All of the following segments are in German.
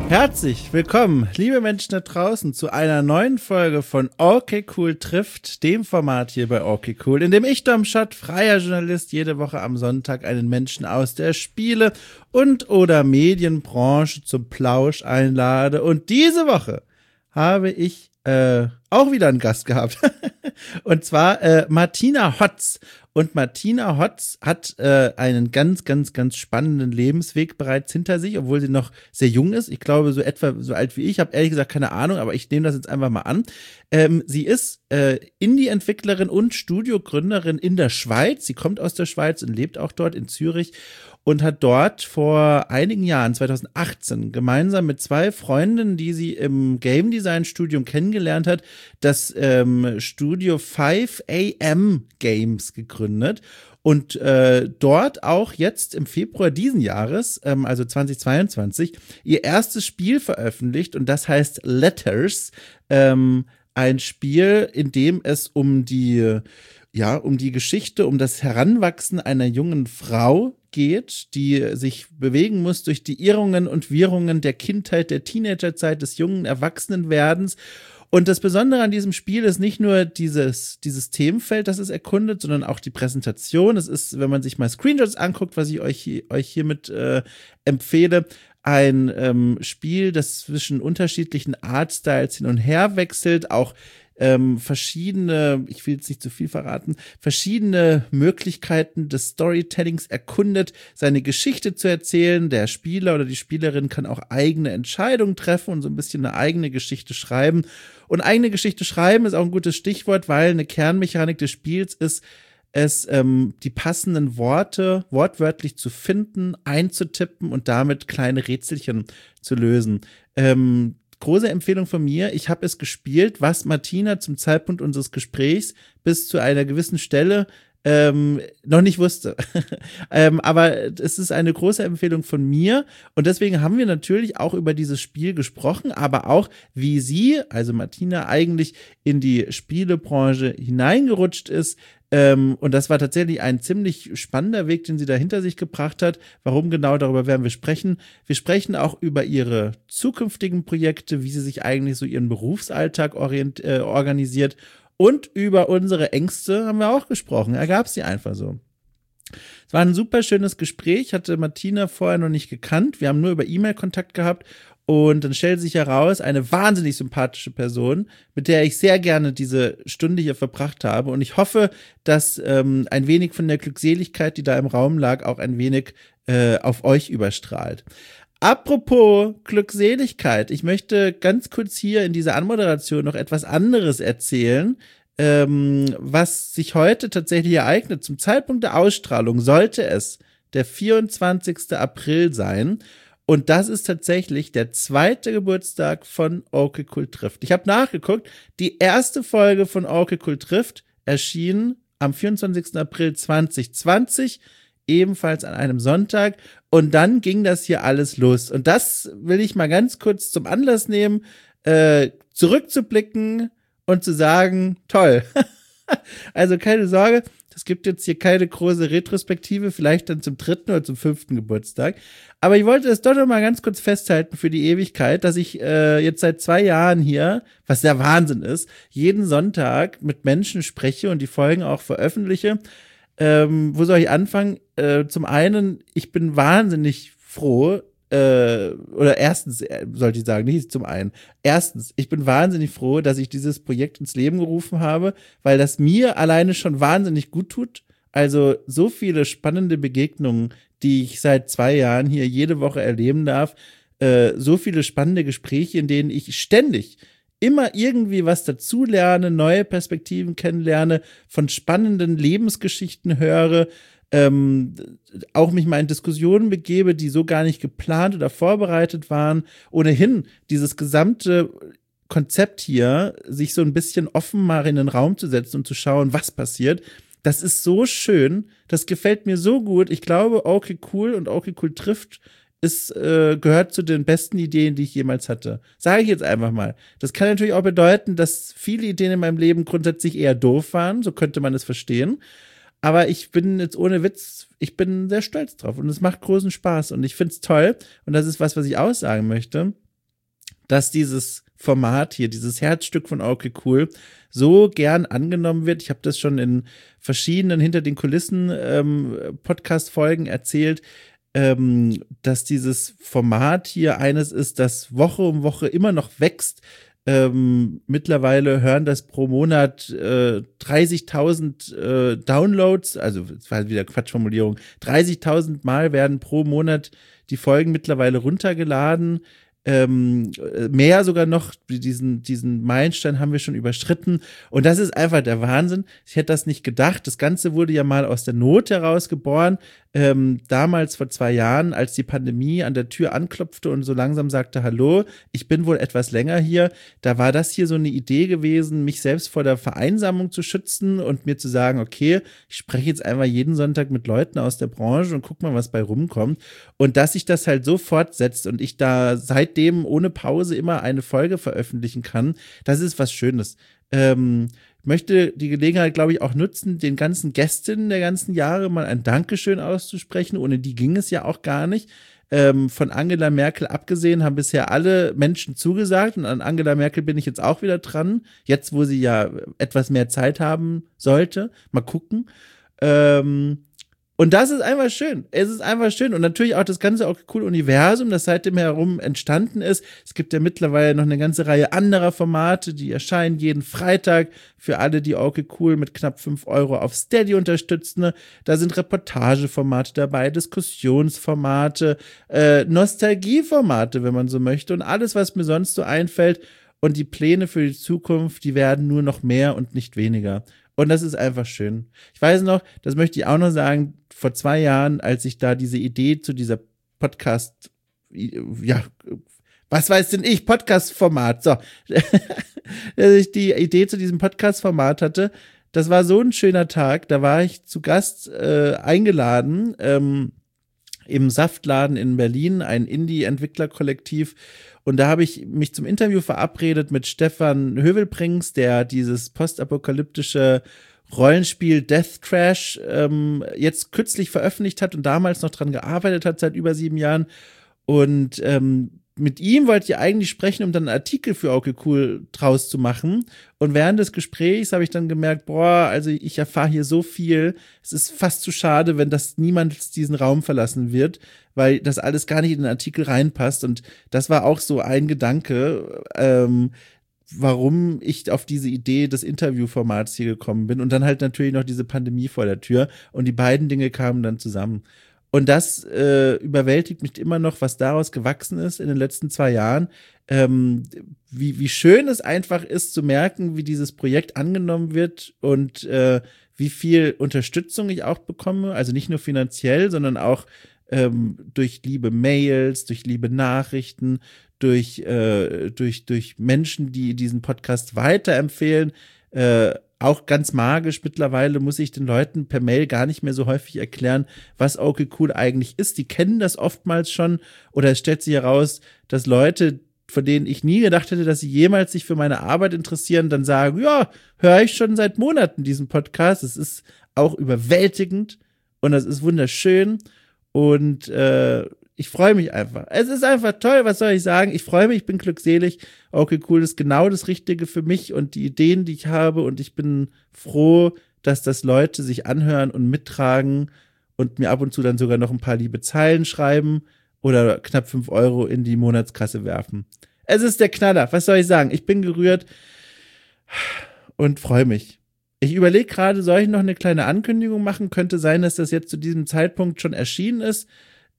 Herzlich willkommen, liebe Menschen da draußen, zu einer neuen Folge von Okay Cool trifft, dem Format hier bei Okay Cool, in dem ich, Dom Schott, freier Journalist, jede Woche am Sonntag einen Menschen aus der Spiele- und oder Medienbranche zum Plausch einlade. Und diese Woche habe ich auch wieder einen Gast gehabt. Und zwar Martina Hotz. Und Martina Hotz hat einen ganz, ganz, ganz spannenden Lebensweg bereits hinter sich, obwohl sie noch sehr jung ist. Ich glaube, so etwa so alt wie ich. Ich habe ehrlich gesagt keine Ahnung, aber ich nehme das jetzt einfach mal an. Sie ist Indie-Entwicklerin und Studiogründerin in der Schweiz. Sie kommt aus der Schweiz und lebt auch dort in Zürich. Und hat dort vor einigen Jahren, 2018, gemeinsam mit zwei Freundinnen, die sie im Game Design Studium kennengelernt hat, das Studio 5 AM Games gegründet. Und dort auch jetzt im Februar diesen Jahres, also 2022, ihr erstes Spiel veröffentlicht. Und das heißt Letters, ein Spiel, in dem es um die Geschichte, um das Heranwachsen einer jungen Frau geht, die sich bewegen muss durch die Irrungen und Wirrungen der Kindheit, der Teenagerzeit, des jungen Erwachsenenwerdens. Und das Besondere an diesem Spiel ist nicht nur dieses Themenfeld, das es erkundet, sondern auch die Präsentation. Es ist, wenn man sich mal Screenshots anguckt, was ich euch hiermit empfehle, ein Spiel, das zwischen unterschiedlichen Artstyles hin und her wechselt, auch verschiedene, ich will jetzt nicht zu viel verraten, verschiedene Möglichkeiten des Storytellings erkundet, seine Geschichte zu erzählen. Der Spieler oder die Spielerin kann auch eigene Entscheidungen treffen und so ein bisschen eine eigene Geschichte schreiben. Und eigene Geschichte schreiben ist auch ein gutes Stichwort, weil eine Kernmechanik des Spiels ist, es die passenden Worte wortwörtlich zu finden, einzutippen und damit kleine Rätselchen zu lösen. Große Empfehlung von mir. Ich habe es gespielt, was Martina zum Zeitpunkt unseres Gesprächs bis zu einer gewissen Stelle noch nicht wusste. Aber es ist eine große Empfehlung von mir und deswegen haben wir natürlich auch über dieses Spiel gesprochen, aber auch, wie sie, also Martina, eigentlich in die Spielebranche hineingerutscht ist. Und das war tatsächlich ein ziemlich spannender Weg, den sie da hinter sich gebracht hat. Warum genau, darüber werden wir sprechen. Wir sprechen auch über ihre zukünftigen Projekte, wie sie sich eigentlich so ihren Berufsalltag organisiert. Und über unsere Ängste haben wir auch gesprochen. Ergab sie einfach so. Es war ein super schönes Gespräch, hatte Martina vorher noch nicht gekannt. Wir haben nur über E-Mail Kontakt gehabt. Und dann stellt sich heraus, eine wahnsinnig sympathische Person, mit der ich sehr gerne diese Stunde hier verbracht habe. Und ich hoffe, dass ein wenig von der Glückseligkeit, die da im Raum lag, auch ein wenig auf euch überstrahlt. Apropos Glückseligkeit, ich möchte ganz kurz hier in dieser Anmoderation noch etwas anderes erzählen, was sich heute tatsächlich ereignet. Zum Zeitpunkt der Ausstrahlung sollte es der 24. April sein. Und das ist tatsächlich der zweite Geburtstag von Okay Cool trifft. Ich habe nachgeguckt, die erste Folge von Okay Cool trifft erschien am 24. April 2020, ebenfalls an einem Sonntag. Und dann ging das hier alles los. Und das will ich mal ganz kurz zum Anlass nehmen, zurückzublicken und zu sagen, toll. Also keine Sorge, es gibt jetzt hier keine große Retrospektive, vielleicht dann zum 3. oder zum 5. Geburtstag. Aber ich wollte es doch noch mal ganz kurz festhalten für die Ewigkeit, dass ich jetzt seit 2 Jahren hier, was der Wahnsinn ist, jeden Sonntag mit Menschen spreche und die Folgen auch veröffentliche. Wo soll ich anfangen? Zum einen, ich bin wahnsinnig froh, oder erstens sollte ich sagen, nicht zum einen. Erstens, ich bin wahnsinnig froh, dass ich dieses Projekt ins Leben gerufen habe, weil das mir alleine schon wahnsinnig gut tut. Also so viele spannende Begegnungen, die ich seit 2 Jahren hier jede Woche erleben darf. So viele spannende Gespräche, in denen ich ständig immer irgendwie was dazulerne, neue Perspektiven kennenlerne, von spannenden Lebensgeschichten höre, auch mich mal in Diskussionen begebe, die so gar nicht geplant oder vorbereitet waren. Ohnehin dieses gesamte Konzept hier, sich so ein bisschen offen mal in den Raum zu setzen und zu schauen, was passiert, das ist so schön, das gefällt mir so gut. Ich glaube, Okay Cool und Okay Cool trifft gehört zu den besten Ideen, die ich jemals hatte. Sage ich jetzt einfach mal. Das kann natürlich auch bedeuten, dass viele Ideen in meinem Leben grundsätzlich eher doof waren, so könnte man es verstehen. Aber ich bin jetzt ohne Witz, ich bin sehr stolz drauf und es macht großen Spaß und ich find's toll und das ist was ich aussagen möchte. dass dieses Format hier, dieses Herzstück von Okay Cool, so gern angenommen wird. Ich habe das schon in verschiedenen Hinter den Kulissen Podcast-Folgen erzählt, dass dieses Format hier eines ist, das Woche um Woche immer noch wächst. Mittlerweile hören das pro Monat 30.000 Downloads, also das war wieder Quatschformulierung, 30.000 Mal werden pro Monat die Folgen mittlerweile runtergeladen. Mehr sogar noch, diesen Meilenstein haben wir schon überschritten. Und das ist einfach der Wahnsinn. Ich hätte das nicht gedacht. Das Ganze wurde ja mal aus der Not heraus geboren. Damals vor 2 Jahren, als die Pandemie an der Tür anklopfte und so langsam sagte, hallo, ich bin wohl etwas länger hier. Da war das hier so eine Idee gewesen, mich selbst vor der Vereinsamung zu schützen und mir zu sagen, okay, ich spreche jetzt einfach jeden Sonntag mit Leuten aus der Branche und guck mal, was bei rumkommt. Und dass sich das halt so fortsetzt und ich da seitdem ohne Pause immer eine Folge veröffentlichen kann, das ist was Schönes. Möchte die Gelegenheit, glaube ich, auch nutzen, den ganzen Gästinnen der ganzen Jahre mal ein Dankeschön auszusprechen. Ohne die ging es ja auch gar nicht. Von Angela Merkel abgesehen haben bisher alle Menschen zugesagt und an Angela Merkel bin ich jetzt auch wieder dran. Jetzt, wo sie ja etwas mehr Zeit haben sollte. Mal gucken. Und das ist einfach schön. Es ist einfach schön. Und natürlich auch das ganze auch coole Universum, das seitdem herum entstanden ist. Es gibt ja mittlerweile noch eine ganze Reihe anderer Formate, die erscheinen jeden Freitag für alle, die okay cool mit knapp 5 Euro auf Steady unterstützen. Da sind Reportageformate dabei, Diskussionsformate, Nostalgieformate, wenn man so möchte. Und alles, was mir sonst so einfällt. Und die Pläne für die Zukunft, die werden nur noch mehr und nicht weniger. Und das ist einfach schön. Ich weiß noch, das möchte ich auch noch sagen, vor 2 Jahren, als ich da diese Idee zu dieser Podcast, ja, was weiß denn ich, Podcast-Format, so, dass ich die Idee zu diesem Podcast-Format hatte, das war so ein schöner Tag, da war ich zu Gast eingeladen, im Saftladen in Berlin, ein Indie-Entwicklerkollektiv. Und da habe ich mich zum Interview verabredet mit Stefan Hövelbrings, der dieses postapokalyptische Rollenspiel Death Trash jetzt kürzlich veröffentlicht hat und damals noch dran gearbeitet hat, seit über 7 Jahren. Und mit ihm wollte ich eigentlich sprechen, um dann einen Artikel für Okay Cool draus zu machen. Und während des Gesprächs habe ich dann gemerkt, boah, also ich erfahre hier so viel. Es ist fast zu schade, wenn das niemals diesen Raum verlassen wird, weil das alles gar nicht in den Artikel reinpasst. Und das war auch so ein Gedanke, warum ich auf diese Idee des Interviewformats hier gekommen bin. Und dann halt natürlich noch diese Pandemie vor der Tür. Und die beiden Dinge kamen dann zusammen. Und das überwältigt mich immer noch, was daraus gewachsen ist in den letzten 2 Jahren. Wie schön es einfach ist zu merken, wie dieses Projekt angenommen wird und wie viel Unterstützung ich auch bekomme. Also nicht nur finanziell, sondern auch durch liebe Mails, durch liebe Nachrichten, durch Menschen, die diesen Podcast weiterempfehlen. Auch ganz magisch, mittlerweile muss ich den Leuten per Mail gar nicht mehr so häufig erklären, was okay cool eigentlich ist. Die kennen das oftmals schon oder es stellt sich heraus, dass Leute, von denen ich nie gedacht hätte, dass sie jemals sich für meine Arbeit interessieren, dann sagen, ja, höre ich schon seit Monaten diesen Podcast. Es ist auch überwältigend und das ist wunderschön und ich freue mich einfach. Es ist einfach toll, was soll ich sagen? Ich freue mich, ich bin glückselig. Okay, cool, das ist genau das Richtige für mich und die Ideen, die ich habe. Und ich bin froh, dass das Leute sich anhören und mittragen und mir ab und zu dann sogar noch ein paar liebe Zeilen schreiben oder knapp 5 Euro in die Monatskasse werfen. Es ist der Knaller, was soll ich sagen? Ich bin gerührt und freue mich. Ich überlege gerade, soll ich noch eine kleine Ankündigung machen? Könnte sein, dass das jetzt zu diesem Zeitpunkt schon erschienen ist.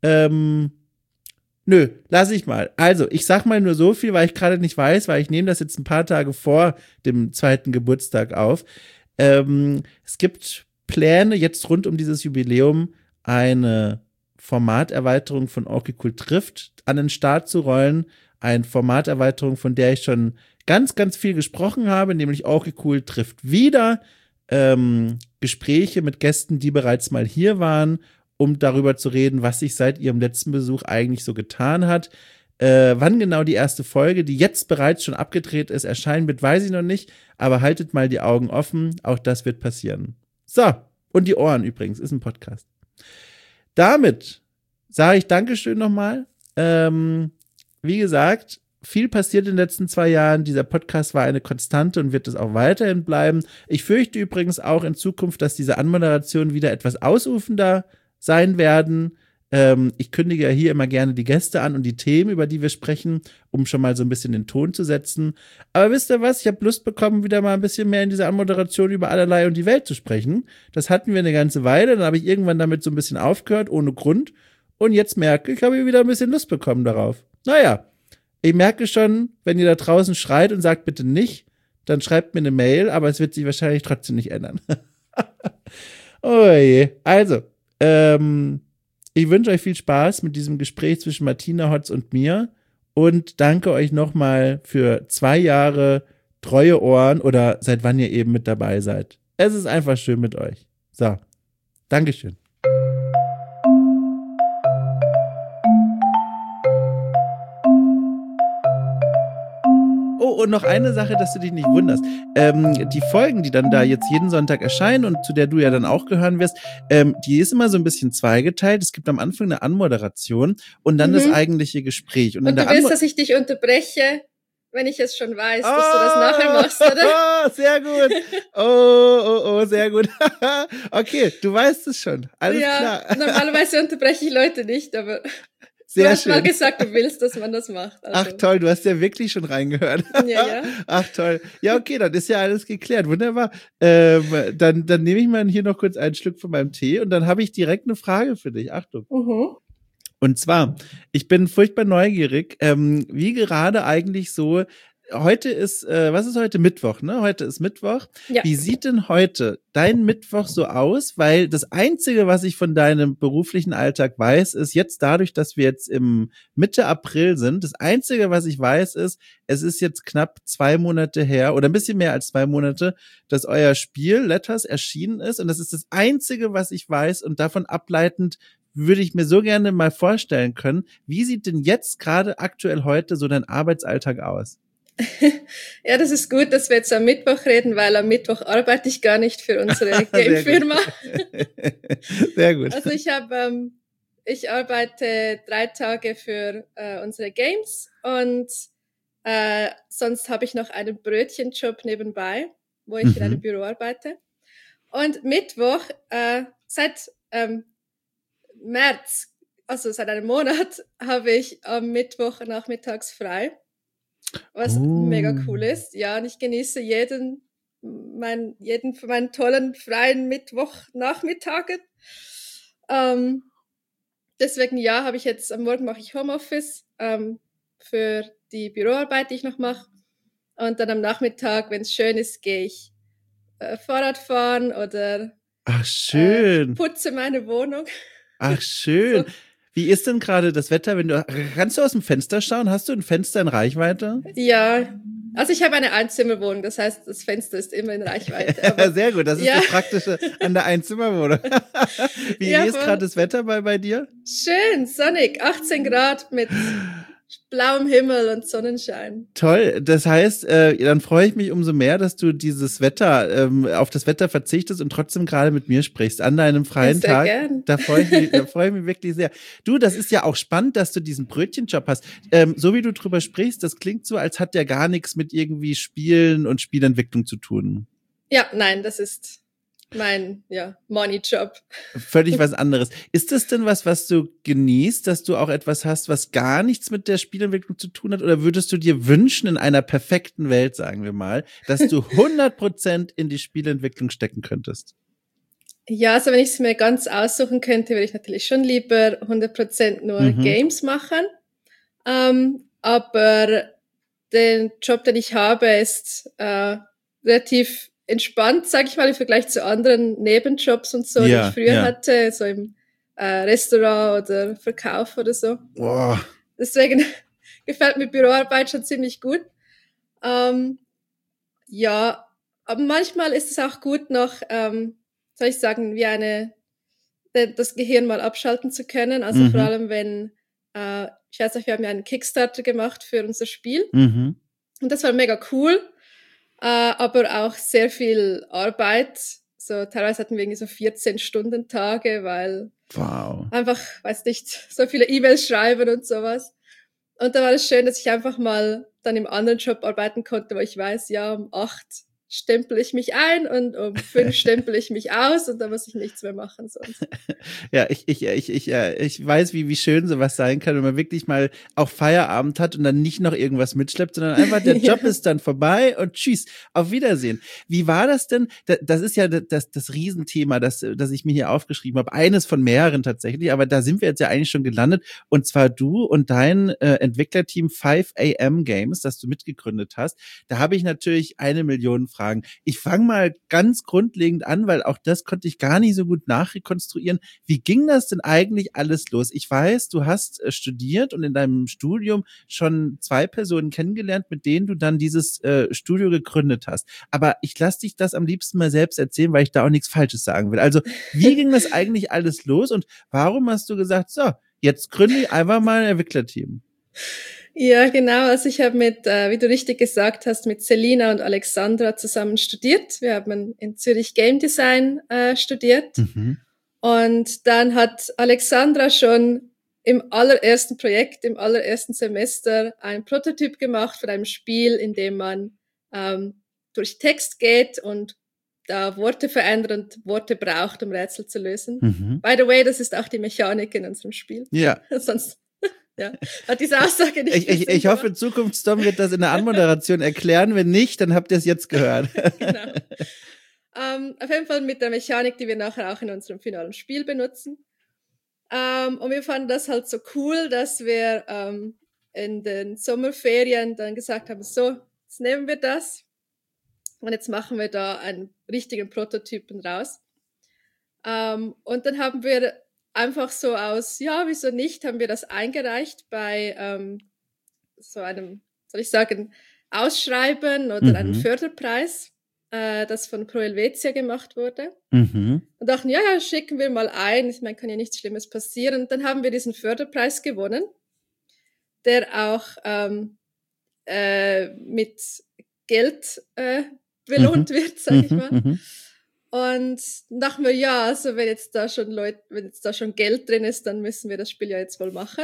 Nö, lass ich mal. Also, ich sag mal nur so viel, weil ich gerade nicht weiß, weil ich nehme das jetzt ein paar Tage vor dem 2. Geburtstag auf. Es gibt Pläne, jetzt rund um dieses Jubiläum eine Formaterweiterung von Okay Cool trifft an den Start zu rollen. Eine Formaterweiterung, von der ich schon ganz, ganz viel gesprochen habe, nämlich Okay Cool trifft wieder. Gespräche mit Gästen, die bereits mal hier waren, um darüber zu reden, was sich seit ihrem letzten Besuch eigentlich so getan hat. Wann genau die erste Folge, die jetzt bereits schon abgedreht ist, erscheinen wird, weiß ich noch nicht, aber haltet mal die Augen offen, auch das wird passieren. So, und die Ohren übrigens, ist ein Podcast. Damit sage ich Dankeschön nochmal. Wie gesagt, viel passiert in den letzten 2 Jahren. Dieser Podcast war eine Konstante und wird es auch weiterhin bleiben. Ich fürchte übrigens auch in Zukunft, dass diese Anmoderationen wieder etwas ausufender sein werden. Ich kündige ja hier immer gerne die Gäste an und die Themen, über die wir sprechen, um schon mal so ein bisschen den Ton zu setzen. Aber wisst ihr was? Ich habe Lust bekommen, wieder mal ein bisschen mehr in dieser Anmoderation über allerlei und die Welt zu sprechen. Das hatten wir eine ganze Weile. Dann habe ich irgendwann damit so ein bisschen aufgehört, ohne Grund. Und jetzt merke ich, habe ich wieder ein bisschen Lust bekommen darauf. Naja, ich merke schon, wenn ihr da draußen schreit und sagt bitte nicht, dann schreibt mir eine Mail, aber es wird sich wahrscheinlich trotzdem nicht ändern. Oh je. Also, ich wünsche euch viel Spaß mit diesem Gespräch zwischen Martina Hotz und mir und danke euch nochmal für 2 Jahre treue Ohren oder seit wann ihr eben mit dabei seid. Es ist einfach schön mit euch. So, Dankeschön. Oh, und noch eine Sache, dass du dich nicht wunderst. Die Folgen, die dann da jetzt jeden Sonntag erscheinen und zu der du ja dann auch gehören wirst, die ist immer so ein bisschen zweigeteilt. Es gibt am Anfang eine Anmoderation und dann das eigentliche Gespräch. Und du willst, dass ich dich unterbreche, wenn ich es schon weiß, dass du das nachher machst, oder? Sehr gut. Oh, sehr gut. Okay, du weißt es schon. Alles klar. Normalerweise unterbreche ich Leute nicht, aber sehr du hast schön. Mal gesagt, du willst, dass man das macht. Also. Ach toll, du hast ja wirklich schon reingehört. Ja. Ach toll. Ja, okay, dann ist ja alles geklärt. Wunderbar. Dann nehme ich mal hier noch kurz einen Schluck von meinem Tee und dann habe ich direkt eine Frage für dich. Achtung. Und zwar, ich bin furchtbar neugierig, wie gerade eigentlich so, heute ist, was ist heute? Mittwoch, ne? Heute ist Mittwoch. Ja. Wie sieht denn heute dein Mittwoch so aus? Weil das Einzige, was ich von deinem beruflichen Alltag weiß, ist jetzt dadurch, dass wir jetzt im Mitte April sind, das Einzige, was ich weiß, ist, es ist jetzt knapp 2 Monate her oder ein bisschen mehr als 2 Monate, dass euer Spiel Letters erschienen ist. Und das ist das Einzige, was ich weiß und davon ableitend würde ich mir so gerne mal vorstellen können. Wie sieht denn jetzt gerade aktuell heute so dein Arbeitsalltag aus? Ja, das ist gut, dass wir jetzt am Mittwoch reden, weil am Mittwoch arbeite ich gar nicht für unsere Game-Firma. Sehr gut. Also ich arbeite 3 Tage für unsere Games und sonst habe ich noch einen Brötchenjob nebenbei, wo ich in einem Büro arbeite. Und Mittwoch, seit März, also seit einem Monat, habe ich am Mittwoch nachmittags frei. Was mega cool ist. Ja, und ich genieße jeden von meinen tollen freien Mittwochnachmittagen. Deswegen, ja, habe ich jetzt, am Morgen mache ich Homeoffice für die Büroarbeit, die ich noch mache. Und dann am Nachmittag, wenn es schön ist, gehe ich Fahrrad fahren oder ach, schön. Putze meine Wohnung. Ach, schön. So. Wie ist denn gerade das Wetter? Kannst du aus dem Fenster schauen? Hast du ein Fenster in Reichweite? Ja, also ich habe eine Einzimmerwohnung, das heißt, das Fenster ist immer in Reichweite. Aber sehr gut, das ist das Praktische an der Einzimmerwohnung. Wie ist gerade das Wetter bei dir? Schön, sonnig, 18 Grad mit blauem Himmel und Sonnenschein. Toll, das heißt, dann freue ich mich umso mehr, dass du dieses Wetter, auf das Wetter verzichtest und trotzdem gerade mit mir sprichst, an deinem freien Tag. Gern. Da freue ich mich wirklich sehr. Du, das ist ja auch spannend, dass du diesen Brötchenjob hast. So wie du drüber sprichst, das klingt so, als hat der gar nichts mit irgendwie Spielen und Spielentwicklung zu tun. Ja, nein, das ist mein, Money-Job. Völlig was anderes. Ist das denn was du genießt, dass du auch etwas hast, was gar nichts mit der Spielentwicklung zu tun hat? Oder würdest du dir wünschen, in einer perfekten Welt, sagen wir mal, dass du 100% in die Spielentwicklung stecken könntest? Ja, also wenn ich es mir ganz aussuchen könnte, würde ich natürlich schon lieber 100% nur Games machen. Aber den Job, den ich habe, ist relativ entspannt, sage ich mal, im Vergleich zu anderen Nebenjobs und so, die ich früher hatte, so im Restaurant oder Verkauf oder so. Wow. Deswegen gefällt mir Büroarbeit schon ziemlich gut. Ja, aber manchmal ist es auch gut, noch, soll ich sagen, das Gehirn mal abschalten zu können. Also vor allem, wenn, ich weiß nicht, wir haben ja einen Kickstarter gemacht für unser Spiel. Und das war mega cool. Aber auch sehr viel Arbeit. So teilweise hatten wir irgendwie so 14-Stunden-Tage, weil einfach, weiß nicht, so viele E-Mails schreiben und sowas. Und da war es schön, dass ich einfach mal dann im anderen Job arbeiten konnte, wo ich weiß, ja, um 8 stempel ich mich ein und um 5 stempel ich mich aus und da muss ich nichts mehr machen sonst. Ja, ich weiß, wie schön sowas sein kann, wenn man wirklich mal auch Feierabend hat und dann nicht noch irgendwas mitschleppt, sondern einfach der Job ist dann vorbei und tschüss, auf Wiedersehen. Wie war das denn? Das ist ja das Riesenthema, das ich mir hier aufgeschrieben habe. Eines von mehreren tatsächlich, aber da sind wir jetzt ja eigentlich schon gelandet. Und zwar du und dein Entwicklerteam 5am Games, das du mitgegründet hast. Da habe ich natürlich 1 Million Fragen. Ich fange mal ganz grundlegend an, weil auch das konnte ich gar nicht so gut nachrekonstruieren. Wie ging das denn eigentlich alles los? Ich weiß, du hast studiert und in deinem Studium schon 2 Personen kennengelernt, mit denen du dann dieses Studio gegründet hast. Aber ich lasse dich das am liebsten mal selbst erzählen, weil ich da auch nichts Falsches sagen will. Also, wie ging das eigentlich alles los und warum hast du gesagt, so, jetzt gründe ich einfach mal ein Entwicklerteam? Ja, genau. Also ich habe mit, wie du richtig gesagt hast, mit Selina und Alexandra zusammen studiert. Wir haben in Zürich Game Design studiert. Mhm. Und dann hat Alexandra schon im allerersten Projekt, im allerersten Semester ein Prototyp gemacht von einem Spiel, in dem man durch Text geht und da Worte verändert und Worte braucht, um Rätsel zu lösen. Mhm. By the way, das ist auch die Mechanik in unserem Spiel. Ja. Sonst ja, hat diese Aussage nicht Ich hoffe, in Zukunft Dom wird das in der Anmoderation erklären. Wenn nicht, dann habt ihr es jetzt gehört. Genau. Auf jeden Fall mit der Mechanik, die wir nachher auch in unserem finalen Spiel benutzen. Und wir fanden das halt so cool, dass wir in den Sommerferien dann gesagt haben, so, jetzt nehmen wir das und jetzt machen wir da einen richtigen Prototypen raus. Und dann haben wir einfach so aus, ja, wieso nicht, haben wir das eingereicht bei so einem, soll ich sagen, Ausschreiben oder einem Förderpreis, das von Pro Helvetia gemacht wurde. Und dachten, ja, schicken wir mal ein. Ich meine, kann ja nichts Schlimmes passieren. Und dann haben wir diesen Förderpreis gewonnen, der auch mit Geld belohnt wird, sag ich mal. Und dachten wir, ja, also wenn jetzt da schon Geld drin ist, dann müssen wir das Spiel ja jetzt wohl machen.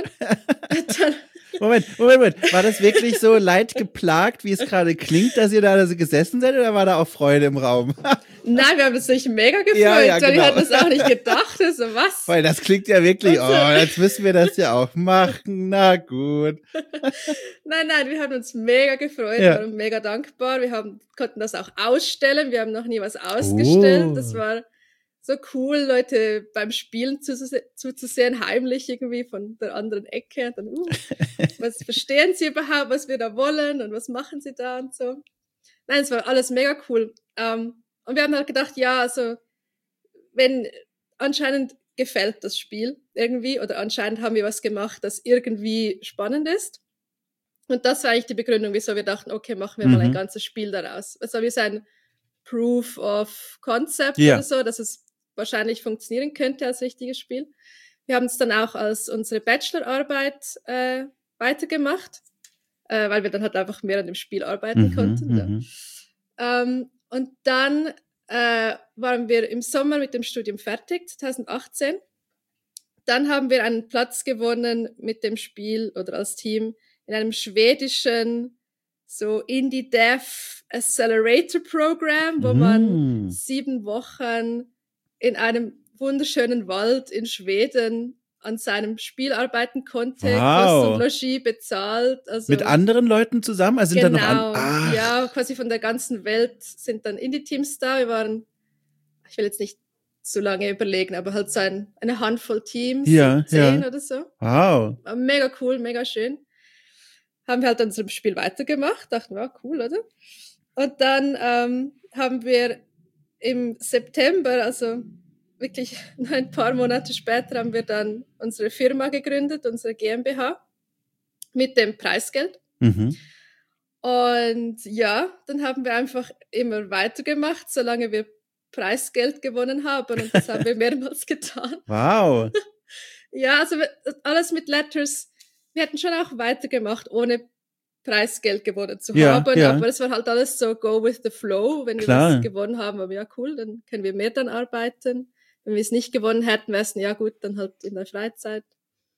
Moment. War das wirklich so leidgeplagt, wie es gerade klingt, dass ihr da gesessen seid, oder war da auch Freude im Raum? Nein, wir haben uns natürlich mega gefreut, ja, weil genau. wir hatten das auch nicht gedacht. Also was? Weil das klingt ja wirklich, jetzt müssen wir das ja auch machen, na gut. Nein, wir haben uns mega gefreut, waren mega dankbar. Wir konnten das auch ausstellen, wir haben noch nie was ausgestellt. Das war so cool, Leute beim Spielen zuzusehen, heimlich irgendwie von der anderen Ecke. Und dann, was verstehen sie überhaupt, was wir da wollen und was machen sie da und so. Nein, es war alles mega cool. Und wir haben halt gedacht, ja, also wenn anscheinend gefällt das Spiel irgendwie oder anscheinend haben wir was gemacht, das irgendwie spannend ist. Und das war eigentlich die Begründung, wieso wir dachten, okay, machen wir mal ein ganzes Spiel daraus. Also wie so ein Proof of Concept oder so, dass es wahrscheinlich funktionieren könnte als richtiges Spiel. Wir haben es dann auch als unsere Bachelorarbeit weitergemacht, weil wir dann halt einfach mehr an dem Spiel arbeiten konnten. Und dann waren wir im Sommer mit dem Studium fertig, 2018. Dann haben wir einen Platz gewonnen mit dem Spiel oder als Team in einem schwedischen so Indie-Dev Accelerator Program, wo man 7 Wochen in einem wunderschönen Wald in Schweden an seinem Spiel arbeiten konnte, Kost und Logis bezahlt. Also mit anderen Leuten zusammen? Also sind genau, da noch ja, quasi von der ganzen Welt sind dann Indie-Teams da. Wir waren, ich will jetzt nicht zu lange überlegen, aber halt so eine Handvoll Teams, 10 oder so. Wow. War mega cool, mega schön. Haben wir halt an unserem Spiel weitergemacht, dachten wir, cool, oder? Und dann haben wir im September, also wirklich nur ein paar Monate später, haben wir dann unsere Firma gegründet, unsere GmbH, mit dem Preisgeld. Und ja, dann haben wir einfach immer weitergemacht, solange wir Preisgeld gewonnen haben. Und das haben wir mehrmals getan. Wow. Ja, also alles mit Letters. Wir hätten schon auch weitergemacht, ohne Preisgeld gewonnen zu haben. Aber es war halt alles so go with the flow. Wenn wir was gewonnen haben, aber ja, cool, dann können wir mehr dann arbeiten. Wenn wir es nicht gewonnen hätten, wäre es, ja gut, dann halt in der Freizeit.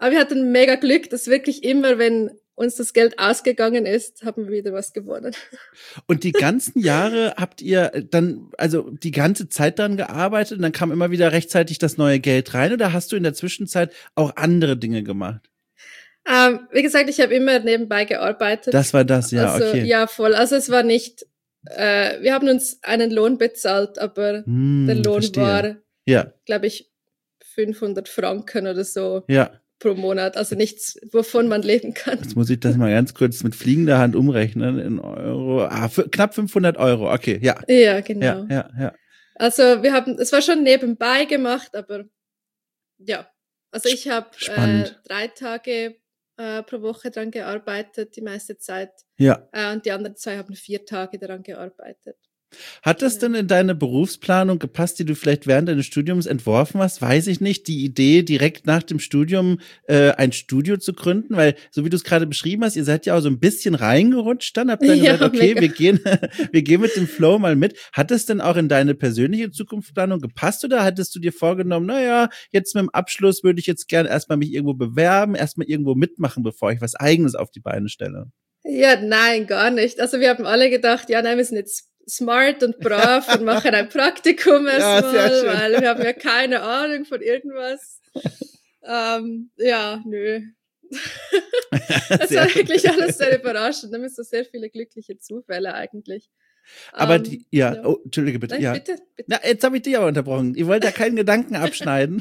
Aber wir hatten mega Glück, dass wirklich immer, wenn uns das Geld ausgegangen ist, haben wir wieder was gewonnen. Und die ganzen Jahre habt ihr dann, also die ganze Zeit daran gearbeitet und dann kam immer wieder rechtzeitig das neue Geld rein oder hast du in der Zwischenzeit auch andere Dinge gemacht? Wie gesagt, ich habe immer nebenbei gearbeitet. Das war das, ja, also, okay. Ja, voll. Also es war nicht, wir haben uns einen Lohn bezahlt, aber der Lohn war, glaube ich, 500 Franken oder so. Ja. Pro Monat, also nichts, wovon man leben kann. Jetzt muss ich das mal ganz kurz mit fliegender Hand umrechnen in Euro. Knapp 500 Euro, okay, ja. Ja, genau. Ja. Also es war schon nebenbei gemacht, aber ja. Also ich habe 3 Tage pro Woche dran gearbeitet, die meiste Zeit. Ja. Und die anderen 2 haben 4 Tage daran gearbeitet. Hat das denn in deine Berufsplanung gepasst, die du vielleicht während deines Studiums entworfen hast? Weiß ich nicht. Die Idee, direkt nach dem Studium ein Studio zu gründen, weil so wie du es gerade beschrieben hast, ihr seid ja auch so ein bisschen reingerutscht dann, habt dann gesagt, okay, wir gehen mit dem Flow mal mit. Hat es denn auch in deine persönliche Zukunftsplanung gepasst oder hattest du dir vorgenommen, naja, jetzt mit dem Abschluss würde ich jetzt gerne erstmal mich irgendwo bewerben, erstmal irgendwo mitmachen, bevor ich was Eigenes auf die Beine stelle? Ja, nein, gar nicht. Also wir haben alle gedacht, ja, nein, wir sind jetzt smart und brav und machen ein Praktikum erstmal, weil wir haben ja keine Ahnung von irgendwas. Ja, nö. Das war wirklich alles sehr überraschend. Da sind so sehr viele glückliche Zufälle eigentlich. Aber oh, Entschuldige bitte. Nein, ja. bitte. Na, jetzt habe ich dich aber unterbrochen. Ihr wollt ja keinen Gedanken abschneiden.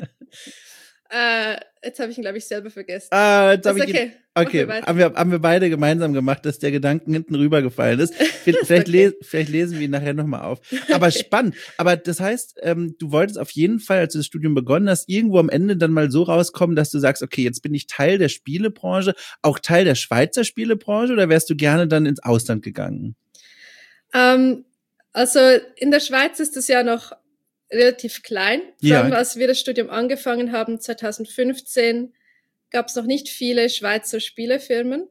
Jetzt habe ich ihn, glaube ich, selber vergessen. Jetzt habe ich okay. Haben wir beide gemeinsam gemacht, dass der Gedanken hinten rübergefallen ist. Vielleicht lesen wir ihn nachher nochmal auf. Aber spannend. Aber das heißt, du wolltest auf jeden Fall, als du das Studium begonnen hast, irgendwo am Ende dann mal so rauskommen, dass du sagst, okay, jetzt bin ich Teil der Spielebranche, auch Teil der Schweizer Spielebranche, oder wärst du gerne dann ins Ausland gegangen? Also in der Schweiz ist das ja noch relativ klein. Vor allem, als wir das Studium angefangen haben, 2015, gab es noch nicht viele Schweizer Spielefirmen.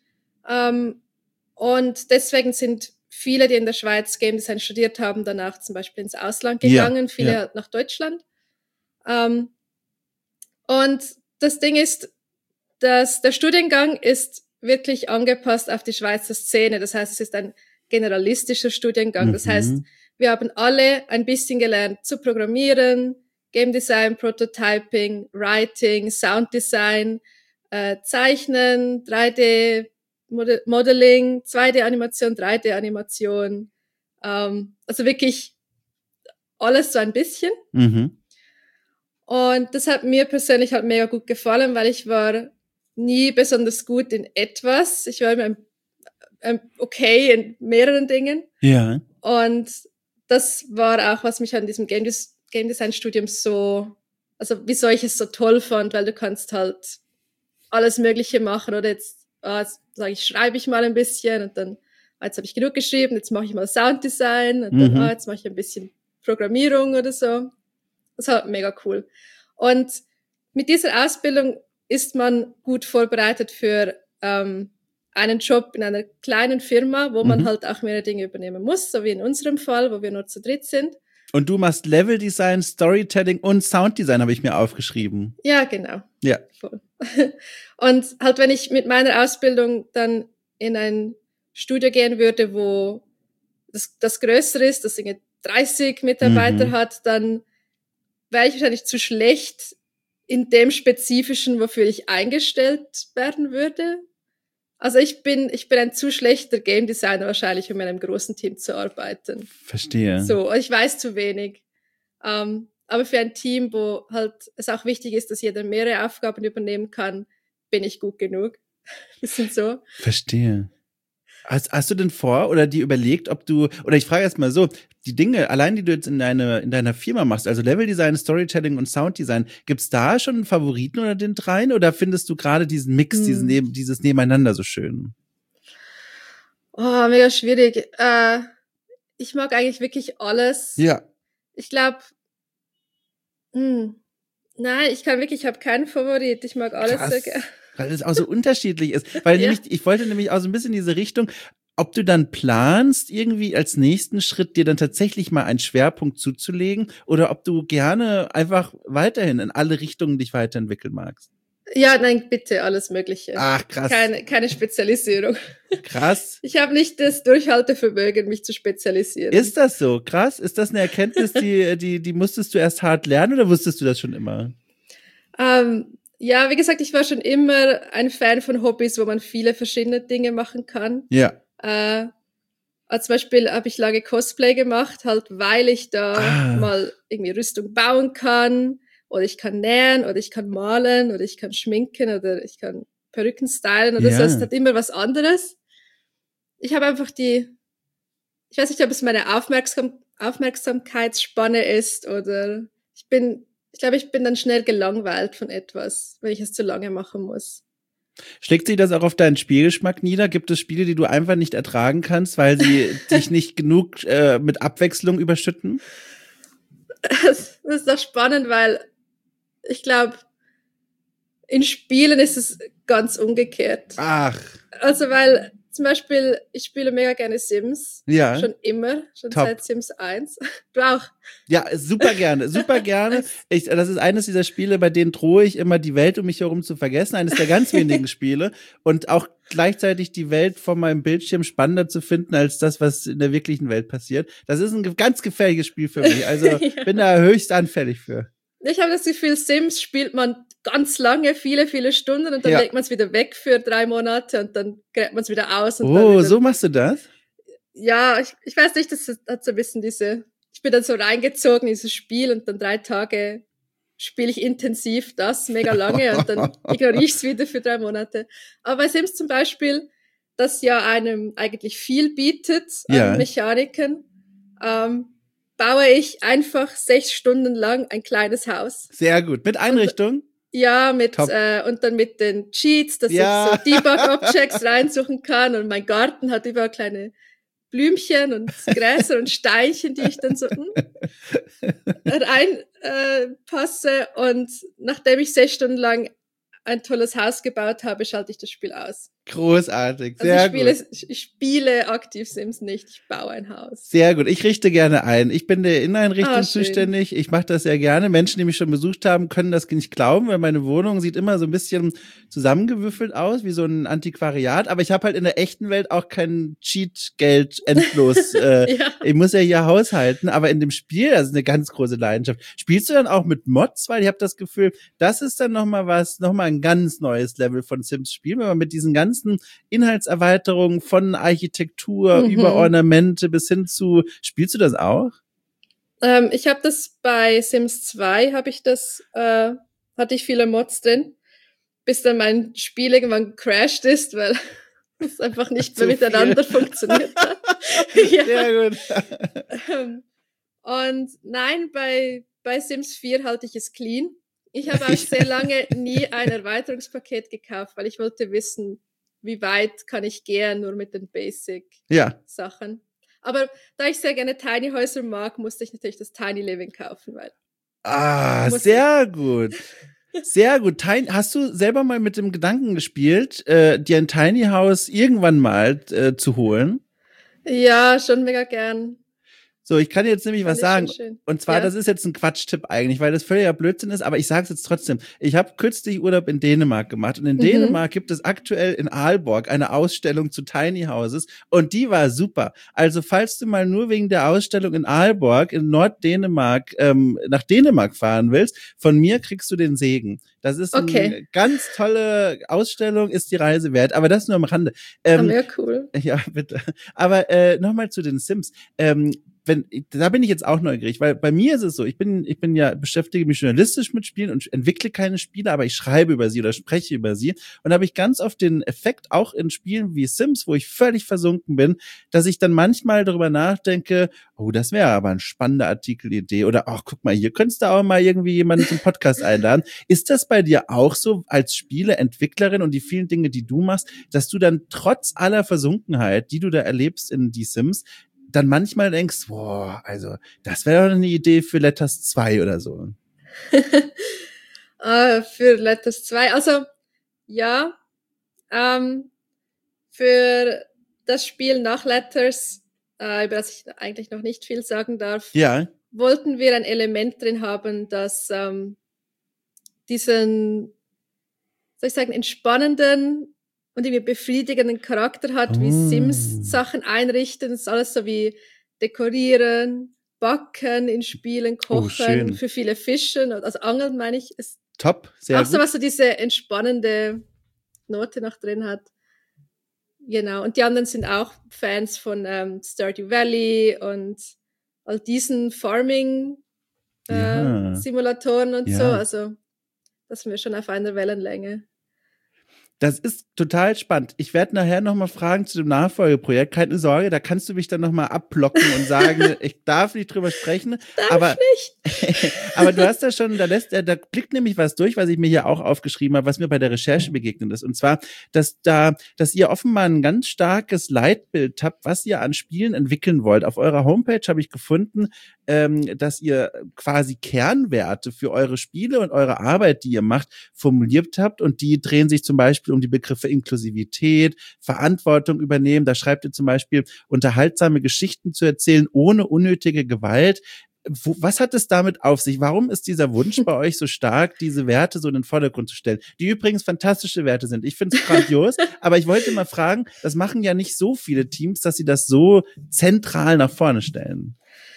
Und deswegen sind viele, die in der Schweiz Game Design studiert haben, danach zum Beispiel ins Ausland gegangen, viele nach Deutschland. Und das Ding ist, dass der Studiengang ist wirklich angepasst auf die Schweizer Szene. Das heißt, es ist ein generalistischer Studiengang. Das heißt, wir haben alle ein bisschen gelernt zu programmieren, Game Design, Prototyping, Writing, Sound Design, Zeichnen, 3D Modeling, 2D-Animation, 3D-Animation. Also wirklich alles so ein bisschen. Und das hat mir persönlich halt mega gut gefallen, weil ich war nie besonders gut in etwas. Ich war immer okay in mehreren Dingen. Ja. Und das war auch, was mich an diesem Game Design Studium so, also wieso ich es so toll fand, weil du kannst halt alles Mögliche machen oder jetzt sage ich, schreibe ich mal ein bisschen und dann, jetzt habe ich genug geschrieben, jetzt mache ich mal Sounddesign und dann, jetzt mache ich ein bisschen Programmierung oder so. Das war mega cool. Und mit dieser Ausbildung ist man gut vorbereitet für einen Job in einer kleinen Firma, wo man halt auch mehrere Dinge übernehmen muss, so wie in unserem Fall, wo wir nur zu dritt sind. Und du machst Leveldesign, Storytelling und Sounddesign, habe ich mir aufgeschrieben. Ja, genau. Ja. Voll. Und halt, wenn ich mit meiner Ausbildung dann in ein Studio gehen würde, wo das größer ist, das 30 Mitarbeiter hat, dann wäre ich wahrscheinlich zu schlecht in dem Spezifischen, wofür ich eingestellt werden würde. Also ich bin ein zu schlechter Game Designer wahrscheinlich, um in einem großen Team zu arbeiten. Verstehe. So, ich weiß zu wenig. Aber für ein Team, wo halt es auch wichtig ist, dass jeder mehrere Aufgaben übernehmen kann, bin ich gut genug. Bisschen so. Verstehe. Hast du denn vor oder dir überlegt, ob du, oder ich frage erst mal so, die Dinge, allein die du jetzt in deiner Firma machst, also Leveldesign, Storytelling und Sounddesign, gibt's da schon einen Favoriten oder den dreien oder findest du gerade diesen Mix, dieses Nebeneinander so schön? Oh, mega schwierig. Ich mag eigentlich wirklich alles. Ja. Ich glaube, nein, ich habe keinen Favorit. Ich mag alles sehr gerne. Weil es auch so unterschiedlich ist. Weil nämlich, ich wollte nämlich auch so ein bisschen in diese Richtung, ob du dann planst, irgendwie als nächsten Schritt dir dann tatsächlich mal einen Schwerpunkt zuzulegen oder ob du gerne einfach weiterhin in alle Richtungen dich weiterentwickeln magst. Ja, nein, bitte, alles Mögliche. Ach, krass. Keine Spezialisierung. Krass. Ich habe nicht das Durchhaltevermögen, mich zu spezialisieren. Ist das so? Krass? Ist das eine Erkenntnis, die musstest du erst hart lernen oder wusstest du das schon immer? Ja, wie gesagt, ich war schon immer ein Fan von Hobbys, wo man viele verschiedene Dinge machen kann. Ja. Zum Beispiel habe ich lange Cosplay gemacht, halt weil ich da mal irgendwie Rüstung bauen kann oder ich kann nähen oder ich kann malen oder ich kann schminken oder ich kann Perücken stylen oder so. Es hat immer was anderes. Ich habe einfach ich weiß nicht, ob es meine Aufmerksamkeitsspanne ist oder ich glaube, ich bin dann schnell gelangweilt von etwas, wenn ich es zu lange machen muss. Schlägt sich das auch auf deinen Spielgeschmack nieder? Gibt es Spiele, die du einfach nicht ertragen kannst, weil sie dich nicht genug mit Abwechslung überschütten? Das ist doch spannend, weil ich glaube, in Spielen ist es ganz umgekehrt. Ach. Also, weil zum Beispiel, ich spiele mega gerne Sims. Ja. Schon immer, schon Top. seit Sims 1. Du auch? Ja, super gerne, super gerne. Das ist eines dieser Spiele, bei denen drohe ich immer, die Welt um mich herum zu vergessen. Eines der ganz wenigen Spiele. Und auch gleichzeitig die Welt vor meinem Bildschirm spannender zu finden, als das, was in der wirklichen Welt passiert. Das ist ein ganz gefährliches Spiel für mich. Also ja. Bin da höchst anfällig für. Ich habe das Gefühl, Sims spielt man ganz lange, viele, viele Stunden und dann legt man es wieder weg für 3 Monate und dann gräbt man es wieder aus. Und dann wieder, so machst du das? Ja, ich weiß nicht, das hat so ein bisschen ich bin dann so reingezogen in dieses Spiel und dann 3 Tage spiele ich intensiv das, mega lange und dann ignoriere ich es wieder für 3 Monate. Aber bei Sims zum Beispiel, das ja einem eigentlich viel bietet an Mechaniken, baue ich einfach 6 Stunden lang ein kleines Haus. Sehr gut. Mit Einrichtung? Ja, und dann mit den Cheats, dass ich so Debug-Objects reinsuchen kann und mein Garten hat überall kleine Blümchen und Gräser und Steinchen, die ich dann so reinpasse. Und nachdem ich 6 Stunden lang ein tolles Haus gebaut habe, schalte ich das Spiel aus. Großartig, sehr gut. Ich spiele aktiv Sims nicht, ich baue ein Haus. Sehr gut, ich richte gerne ein. Ich bin der Inneneinrichtung zuständig, ich mache das sehr gerne. Menschen, die mich schon besucht haben, können das nicht glauben, weil meine Wohnung sieht immer so ein bisschen zusammengewürfelt aus, wie so ein Antiquariat. Aber ich habe halt in der echten Welt auch kein Cheat-Geld endlos. Ich muss ja hier haushalten, aber in dem Spiel, das ist eine ganz große Leidenschaft. Spielst du dann auch mit Mods? Weil ich habe das Gefühl, das ist dann nochmal ein ganz neues Level von Sims-Spielen, wenn man mit diesen ganzen Inhaltserweiterungen von Architektur über Ornamente bis hin zu, spielst du das auch? Ich habe das bei Sims 2, hatte ich viele Mods drin, bis dann mein Spiel irgendwann crashed ist, weil es einfach nicht mehr miteinander funktioniert hat. Sehr gut. Und nein, bei Sims 4 halte ich es clean. Ich habe auch sehr lange nie ein Erweiterungspaket gekauft, weil ich wollte wissen, wie weit kann ich gehen, nur mit den Basic-Sachen. Aber da ich sehr gerne Tiny Häuser mag, musste ich natürlich das Tiny Living kaufen, weil. Sehr gut. Sehr gut. Hast du selber mal mit dem Gedanken gespielt, dir ein Tiny House irgendwann mal zu holen? Ja, schon mega gern. So, ich kann jetzt nämlich was sagen. Und zwar, das ist jetzt ein Quatschtipp eigentlich, weil das völliger Blödsinn ist, aber ich sage es jetzt trotzdem. Ich habe kürzlich Urlaub in Dänemark gemacht und in Dänemark gibt es aktuell in Aalborg eine Ausstellung zu Tiny Houses und die war super. Also falls du mal nur wegen der Ausstellung in Aalborg in Norddänemark nach Dänemark fahren willst, von mir kriegst du den Segen. Das ist eine ganz tolle Ausstellung, ist die Reise wert, aber das nur am Rande. Ja, cool. Ja, bitte. Aber nochmal zu den Sims. Da bin ich jetzt auch neugierig, weil bei mir ist es so, ich beschäftige mich journalistisch mit Spielen und entwickle keine Spiele, aber ich schreibe über sie oder spreche über sie. Und da habe ich ganz oft den Effekt, auch in Spielen wie Sims, wo ich völlig versunken bin, dass ich dann manchmal darüber nachdenke, oh, das wäre aber eine spannende Artikelidee oder ach, guck mal, hier könntest du auch mal irgendwie jemanden zum Podcast einladen. Ist das bei dir auch so als Spieleentwicklerin und die vielen Dinge, die du machst, dass du dann trotz aller Versunkenheit, die du da erlebst in die Sims, dann manchmal denkst, boah, also das wäre doch eine Idee für Letters 2 oder so. Für Letters 2, also ja, für das Spiel nach Letters, über das ich eigentlich noch nicht viel sagen darf, wollten wir ein Element drin haben, das diesen soll ich sagen, entspannenden und irgendwie befriedigenden Charakter hat, wie Sims Sachen einrichten. Das ist alles so wie dekorieren, backen, in Spielen, kochen, für viele Fischen, also Angeln meine ich. Ist top, sehr auch gut. so, was so diese entspannende Note noch drin hat. Genau, und die anderen sind auch Fans von Stardew Valley und all diesen Farming-Simulatoren und so. Also das sind wir schon auf einer Wellenlänge. Das ist total spannend. Ich werde nachher nochmal fragen zu dem Nachfolgeprojekt. Keine Sorge, da kannst du mich dann nochmal abblocken und sagen, ich darf nicht drüber sprechen. Darf nicht. Aber du hast da schon, da blickt nämlich was durch, was ich mir hier auch aufgeschrieben habe, was mir bei der Recherche begegnet ist. Und zwar, dass ihr offenbar ein ganz starkes Leitbild habt, was ihr an Spielen entwickeln wollt. Auf eurer Homepage habe ich gefunden, dass ihr quasi Kernwerte für eure Spiele und eure Arbeit, die ihr macht, formuliert habt. Und die drehen sich zum Beispiel um die Begriffe Inklusivität, Verantwortung übernehmen. Da schreibt ihr zum Beispiel, unterhaltsame Geschichten zu erzählen, ohne unnötige Gewalt. Was hat es damit auf sich? Warum ist dieser Wunsch bei euch so stark, diese Werte so in den Vordergrund zu stellen? Die übrigens fantastische Werte sind. Ich finde es grandios, aber ich wollte mal fragen, das machen ja nicht so viele Teams, dass sie das so zentral nach vorne stellen.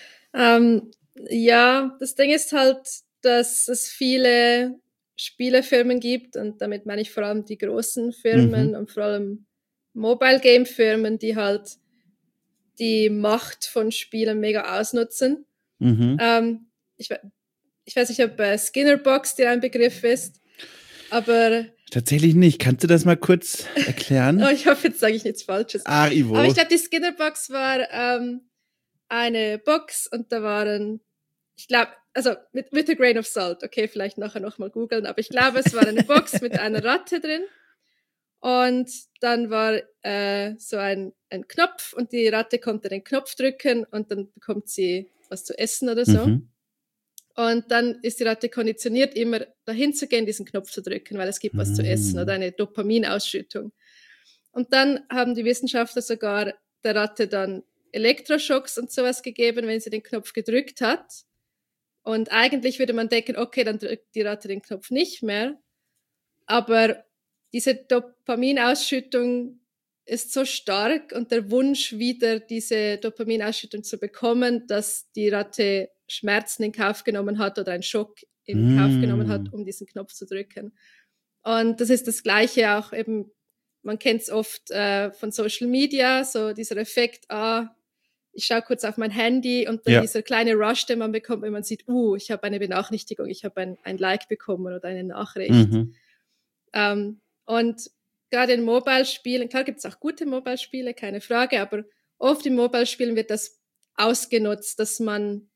Ja, das Ding ist halt, dass es viele Spielefirmen gibt und damit meine ich vor allem die großen Firmen und vor allem Mobile Game Firmen, die halt die Macht von Spielen mega ausnutzen. Ich weiß nicht, ob Skinnerbox dir ein Begriff ist, aber tatsächlich nicht. Kannst du das mal kurz erklären? Oh, ich hoffe, jetzt sage ich nichts Falsches. Ivo. Aber ich glaube, die Skinnerbox war eine Box und da waren, ich glaube, also mit a grain of salt, okay, vielleicht nachher nochmal googeln, aber ich glaube, es war eine Box mit einer Ratte drin und dann war so ein Knopf und die Ratte konnte den Knopf drücken und dann bekommt sie was zu essen oder so. Und dann ist die Ratte konditioniert, immer dahin zu gehen, diesen Knopf zu drücken, weil es gibt was zu essen oder eine Dopaminausschüttung. Und dann haben die Wissenschaftler sogar der Ratte dann Elektroschocks und sowas gegeben, wenn sie den Knopf gedrückt hat. Und eigentlich würde man denken, okay, dann drückt die Ratte den Knopf nicht mehr. Aber diese Dopaminausschüttung ist so stark und der Wunsch, wieder diese Dopaminausschüttung zu bekommen, dass die Ratte Schmerzen in Kauf genommen hat oder einen Schock in Kauf genommen hat, um diesen Knopf zu drücken. Und das ist das Gleiche auch eben, man kennt es oft von Social Media, so dieser Effekt, ich schaue kurz auf mein Handy und dann dieser kleine Rush, den man bekommt, wenn man sieht, ich habe eine Benachrichtigung, ich habe ein Like bekommen oder eine Nachricht. Und gerade in Mobile-Spielen, klar gibt es auch gute Mobile-Spiele, keine Frage, aber oft in Mobile-Spielen wird das ausgenutzt, dass man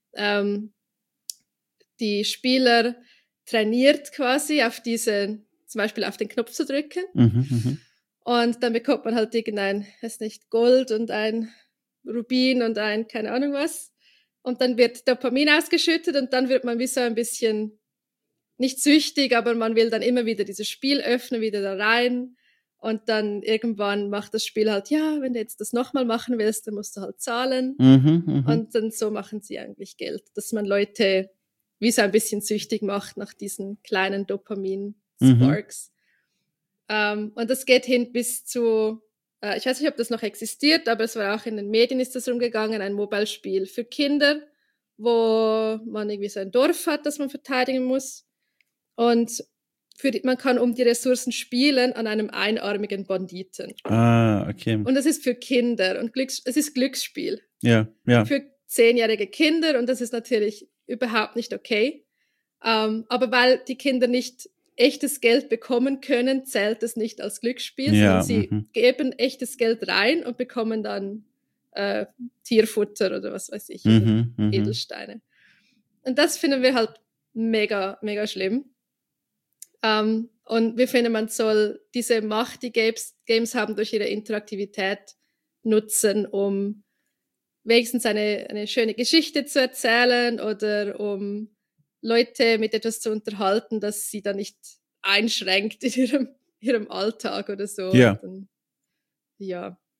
die Spieler trainiert quasi auf zum Beispiel auf den Knopf zu drücken. Und dann bekommt man halt irgendein, weiß nicht, Gold und ein Rubin und ein, keine Ahnung was. Und dann wird Dopamin ausgeschüttet und dann wird man wie so ein bisschen, nicht süchtig, aber man will dann immer wieder dieses Spiel öffnen, wieder da rein. Und dann irgendwann macht das Spiel halt, ja, wenn du jetzt das nochmal machen willst, dann musst du halt zahlen. Und dann so machen sie eigentlich Geld, dass man Leute wie so ein bisschen süchtig macht nach diesen kleinen Dopamin-Sparks. Und das geht hin bis zu, ich weiß nicht, ob das noch existiert, aber es war auch in den Medien ist das rumgegangen, ein Mobile-Spiel für Kinder, wo man irgendwie so ein Dorf hat, das man verteidigen muss. Und man kann um die Ressourcen spielen an einem einarmigen Banditen. Okay. Und das ist für Kinder und es ist Glücksspiel. Ja. Für 10-jährige Kinder und das ist natürlich überhaupt nicht okay. Aber weil die Kinder nicht echtes Geld bekommen können, zählt es nicht als Glücksspiel, sondern sie geben echtes Geld rein und bekommen dann Tierfutter oder was weiß ich, Edelsteine. Und das finden wir halt mega, mega schlimm. Und wir finden, man soll diese Macht, die Games haben, durch ihre Interaktivität nutzen, um wenigstens eine schöne Geschichte zu erzählen oder um Leute mit etwas zu unterhalten, das sie dann nicht einschränkt in ihrem Alltag oder so. Ja. Dann, ja.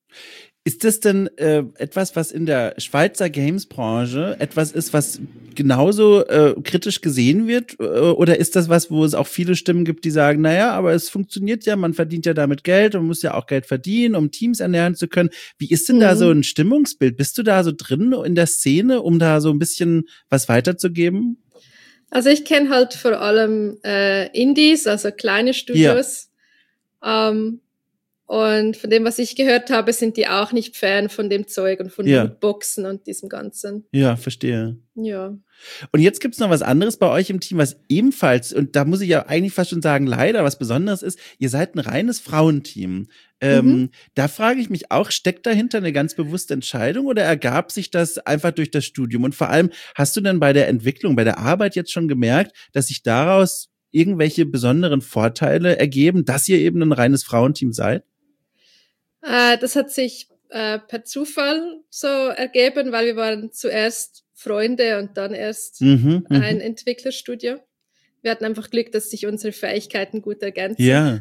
Ist das denn etwas, was in der Schweizer Games-Branche etwas ist, was genauso kritisch gesehen wird? Oder ist das was, wo es auch viele Stimmen gibt, die sagen, naja, aber es funktioniert ja, man verdient ja damit Geld und man muss ja auch Geld verdienen, um Teams ernähren zu können. Wie ist denn da so ein Stimmungsbild? Bist du da so drin in der Szene, um da so ein bisschen was weiterzugeben? Also ich kenne halt vor allem Indies, also kleine Studios. Ja. Und von dem, was ich gehört habe, sind die auch nicht Fan von dem Zeug und von Lootboxen und diesem Ganzen. Ja, verstehe. Ja. Und jetzt gibt's noch was anderes bei euch im Team, was ebenfalls, und da muss ich ja eigentlich fast schon sagen, leider was Besonderes ist, ihr seid ein reines Frauenteam. Da frage ich mich auch, steckt dahinter eine ganz bewusste Entscheidung oder ergab sich das einfach durch das Studium? Und vor allem, hast du denn bei der Entwicklung, bei der Arbeit jetzt schon gemerkt, dass sich daraus irgendwelche besonderen Vorteile ergeben, dass ihr eben ein reines Frauenteam seid? Das hat sich per Zufall so ergeben, weil wir waren zuerst Freunde und dann erst ein Entwicklerstudio. Wir hatten einfach Glück, dass sich unsere Fähigkeiten gut ergänzen. Ja.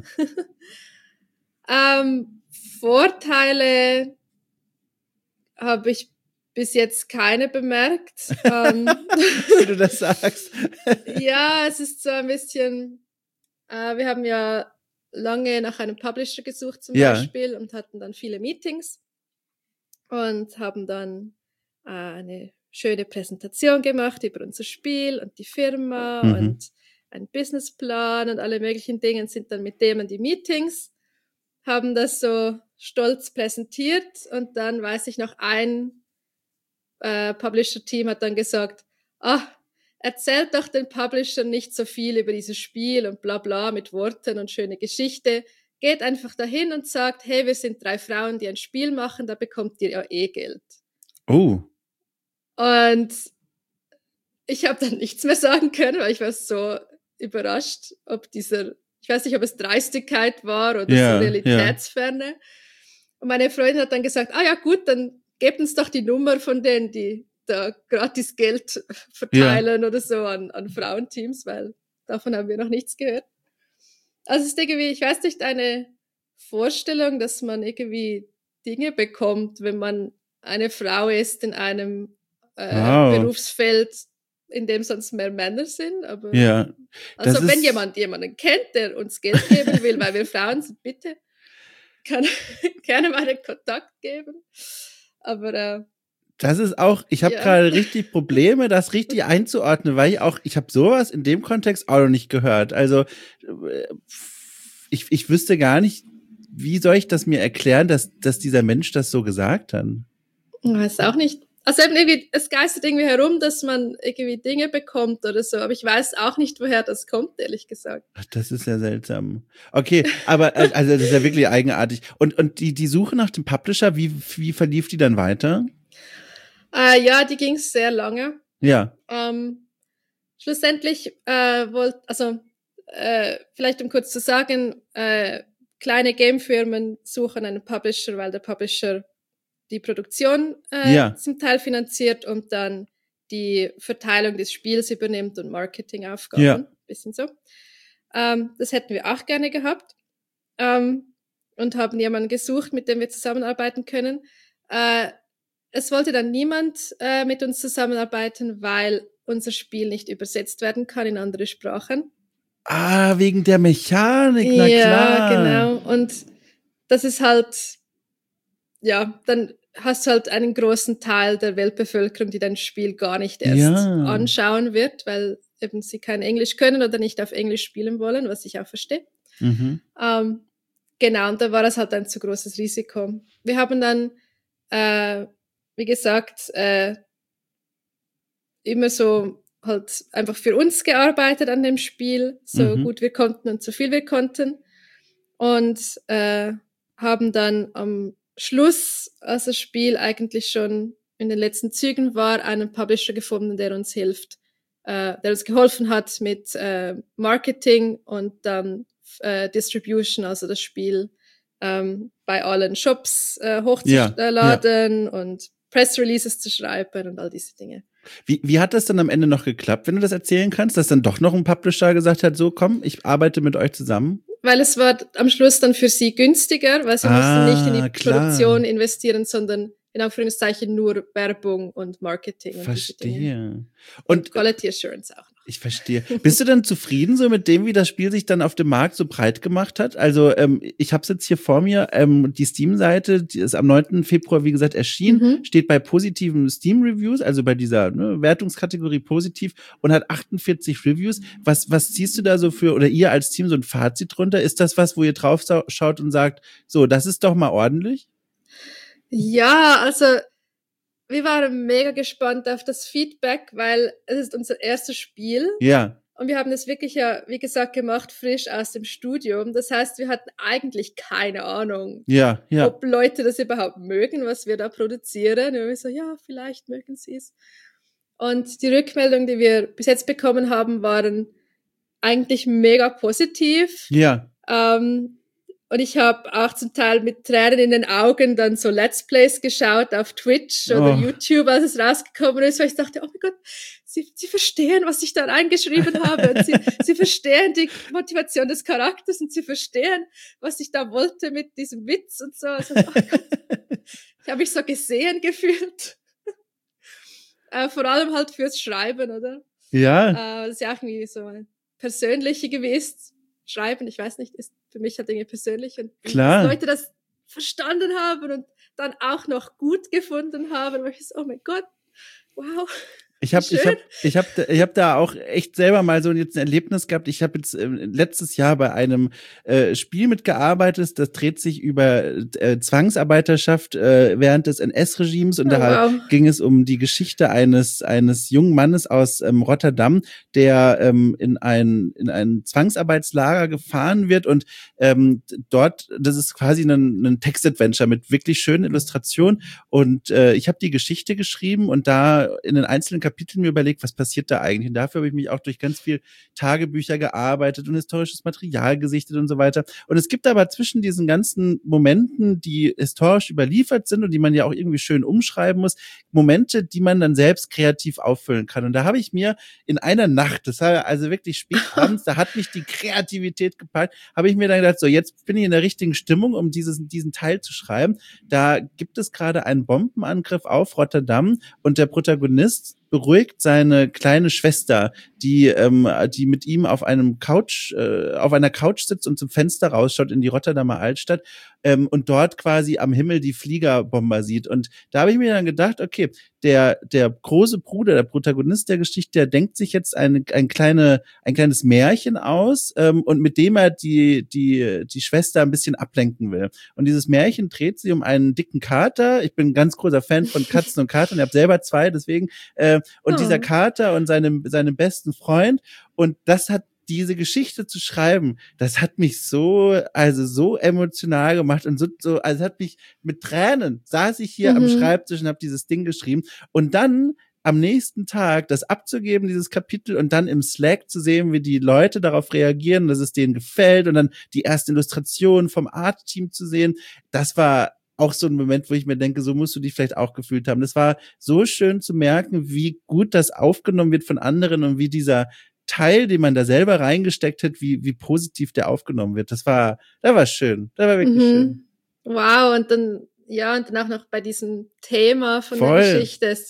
Vorteile habe ich bis jetzt keine bemerkt. Wie du das sagst. Ja, es ist so ein bisschen, wir haben ja lange nach einem Publisher gesucht zum Beispiel und hatten dann viele Meetings und haben dann eine schöne Präsentation gemacht über unser Spiel und die Firma und einen Businessplan und alle möglichen Dinge, sind dann mit dem in die Meetings, haben das so stolz präsentiert und dann weiß ich noch, ein Publisher-Team hat dann gesagt, erzählt doch den Publisher nicht so viel über dieses Spiel und bla bla mit Worten und schöne Geschichte. Geht einfach dahin und sagt, hey, wir sind 3 Frauen, die ein Spiel machen, da bekommt ihr ja eh Geld. Oh. Und ich habe dann nichts mehr sagen können, weil ich war so überrascht, ich weiß nicht, ob es Dreistigkeit war oder so Realitätsferne. Ja. Und meine Freundin hat dann gesagt, ja gut, dann gebt uns doch die Nummer von denen, die da gratis Geld verteilen oder so an Frauenteams, weil davon haben wir noch nichts gehört. Also es ist irgendwie, ich weiß nicht, eine Vorstellung, dass man irgendwie Dinge bekommt, wenn man eine Frau ist in einem Berufsfeld, in dem sonst mehr Männer sind. Aber also wenn jemand jemanden kennt, der uns Geld geben will, weil wir Frauen sind, bitte kann gerne meinen Kontakt geben. Aber das ist auch, ich habe gerade richtig Probleme, das richtig einzuordnen, weil ich habe sowas in dem Kontext auch noch nicht gehört. Also ich wüsste gar nicht, wie soll ich das mir erklären, dass dieser Mensch das so gesagt hat? Ich weiß auch nicht. Also eben irgendwie, es geistert irgendwie herum, dass man irgendwie Dinge bekommt oder so, aber ich weiß auch nicht, woher das kommt, ehrlich gesagt. Ach, das ist ja seltsam. Okay, aber also das ist ja wirklich eigenartig. Und die Suche nach dem Publisher, wie verlief die dann weiter? Die ging sehr lange. Ja. Schlussendlich vielleicht um kurz zu sagen, kleine Gamefirmen suchen einen Publisher, weil der Publisher die Produktion zum Teil finanziert und dann die Verteilung des Spiels übernimmt und Marketingaufgaben. Bisschen so. Das hätten wir auch gerne gehabt und haben jemanden gesucht, mit dem wir zusammenarbeiten können. Es wollte dann niemand mit uns zusammenarbeiten, weil unser Spiel nicht übersetzt werden kann in andere Sprachen. Wegen der Mechanik, na klar. Ja, genau. Und das ist halt, dann hast du halt einen großen Teil der Weltbevölkerung, die dein Spiel gar nicht erst anschauen wird, weil eben sie kein Englisch können oder nicht auf Englisch spielen wollen, was ich auch verstehe. Genau, und da war das halt ein zu großes Risiko. Wir haben dann wie gesagt, immer so halt einfach für uns gearbeitet an dem Spiel, so gut wir konnten und so viel wir konnten. Und haben dann am Schluss, als das Spiel eigentlich schon in den letzten Zügen war, einen Publisher gefunden, der uns hilft, der uns geholfen hat mit Marketing und dann Distribution, also das Spiel bei allen Shops hochzuladen und Press-Releases zu schreiben und all diese Dinge. Wie hat das dann am Ende noch geklappt, wenn du das erzählen kannst, dass dann doch noch ein Publisher gesagt hat, so komm, ich arbeite mit euch zusammen? weil es war am Schluss dann für sie günstiger, weil sie mussten nicht in die Produktion investieren, sondern in Anführungszeichen nur Werbung und Marketing und diese Dinge. Verstehe. Und Quality Assurance auch noch. Ich verstehe. Bist du denn zufrieden so mit dem, wie das Spiel sich dann auf dem Markt so breit gemacht hat? Also ich habe es jetzt hier vor mir, die Steam-Seite, die ist am 9. Februar, wie gesagt, erschienen, steht bei positiven Steam-Reviews, also bei dieser Wertungskategorie positiv und hat 48 Reviews. Was ziehst du da so für, oder ihr als Team so ein Fazit drunter? Ist das was, wo ihr drauf schaut und sagt, so, das ist doch mal ordentlich? Ja, also wir waren mega gespannt auf das Feedback, weil es ist unser erstes Spiel. Ja. Und wir haben das wirklich ja, wie gesagt, gemacht, frisch aus dem Studium. Das heißt, wir hatten eigentlich keine Ahnung, ob Leute das überhaupt mögen, was wir da produzieren. Und wir so, ja, vielleicht mögen sie es. Und die Rückmeldungen, die wir bis jetzt bekommen haben, waren eigentlich mega positiv. Ja. Und ich habe auch zum Teil mit Tränen in den Augen dann so Let's Plays geschaut auf Twitch oder YouTube, als es rausgekommen ist, weil ich dachte, oh mein Gott, sie verstehen, was ich da reingeschrieben habe. Und sie verstehen die Motivation des Charakters und sie verstehen, was ich da wollte mit diesem Witz und so. Also, oh Gott, ich habe mich so gesehen gefühlt. Vor allem halt fürs Schreiben, oder? Ja. Das ist ja auch irgendwie so ein persönliche Gewiss. Schreiben, ich weiß nicht, ist für mich halt irgendwie persönlich. Und klar, dass Leute das verstanden haben und dann auch noch gut gefunden haben, weil ich so, oh mein Gott, wow. Ich hab da auch echt selber mal so jetzt ein Erlebnis gehabt. Ich habe jetzt letztes Jahr bei einem Spiel mitgearbeitet, das dreht sich über Zwangsarbeiterschaft während des NS-Regimes und ging es um die Geschichte eines jungen Mannes aus Rotterdam, der in ein Zwangsarbeitslager gefahren wird und dort, das ist quasi ein Textadventure mit wirklich schönen Illustrationen und ich habe die Geschichte geschrieben und da in den einzelnen Kapiteln mir überlegt, was passiert da eigentlich. Und dafür habe ich mich auch durch ganz viel Tagebücher gearbeitet und historisches Material gesichtet und so weiter. Und es gibt aber zwischen diesen ganzen Momenten, die historisch überliefert sind und die man ja auch irgendwie schön umschreiben muss, Momente, die man dann selbst kreativ auffüllen kann. Und da habe ich mir in einer Nacht, das war also wirklich spät abends, da hat mich die Kreativität gepackt, habe ich mir dann gedacht, so jetzt bin ich in der richtigen Stimmung, um diesen Teil zu schreiben. Da gibt es gerade einen Bombenangriff auf Rotterdam und der Protagonist beruhigt seine kleine Schwester, die mit ihm auf einer Couch sitzt und zum Fenster rausschaut in die Rotterdamer Altstadt und dort quasi am Himmel die Fliegerbomber sieht. Und da habe ich mir dann gedacht, okay, der große Bruder, der Protagonist der Geschichte, der denkt sich jetzt ein kleines Märchen aus und mit dem er die Schwester ein bisschen ablenken will. Und dieses Märchen dreht sich um einen dicken Kater. Ich bin ein ganz großer Fan von Katzen und Katern. Ich habe selber 2, deswegen und dieser Kater und seinem besten Freund. Und das hat diese Geschichte zu schreiben, das hat mich so emotional gemacht und also hat mich mit Tränen saß ich hier am Schreibtisch und habe dieses Ding geschrieben und dann am nächsten Tag das abzugeben, dieses Kapitel und dann im Slack zu sehen, wie die Leute darauf reagieren, dass es denen gefällt und dann die erste Illustration vom Art-Team zu sehen, das war auch so ein Moment, wo ich mir denke, so musst du dich vielleicht auch gefühlt haben. Das war so schön zu merken, wie gut das aufgenommen wird von anderen und wie dieser Teil, den man da selber reingesteckt hat, wie positiv der aufgenommen wird. Das war schön. Das war wirklich schön. Wow, und dann auch noch bei diesem Thema von der Geschichte ist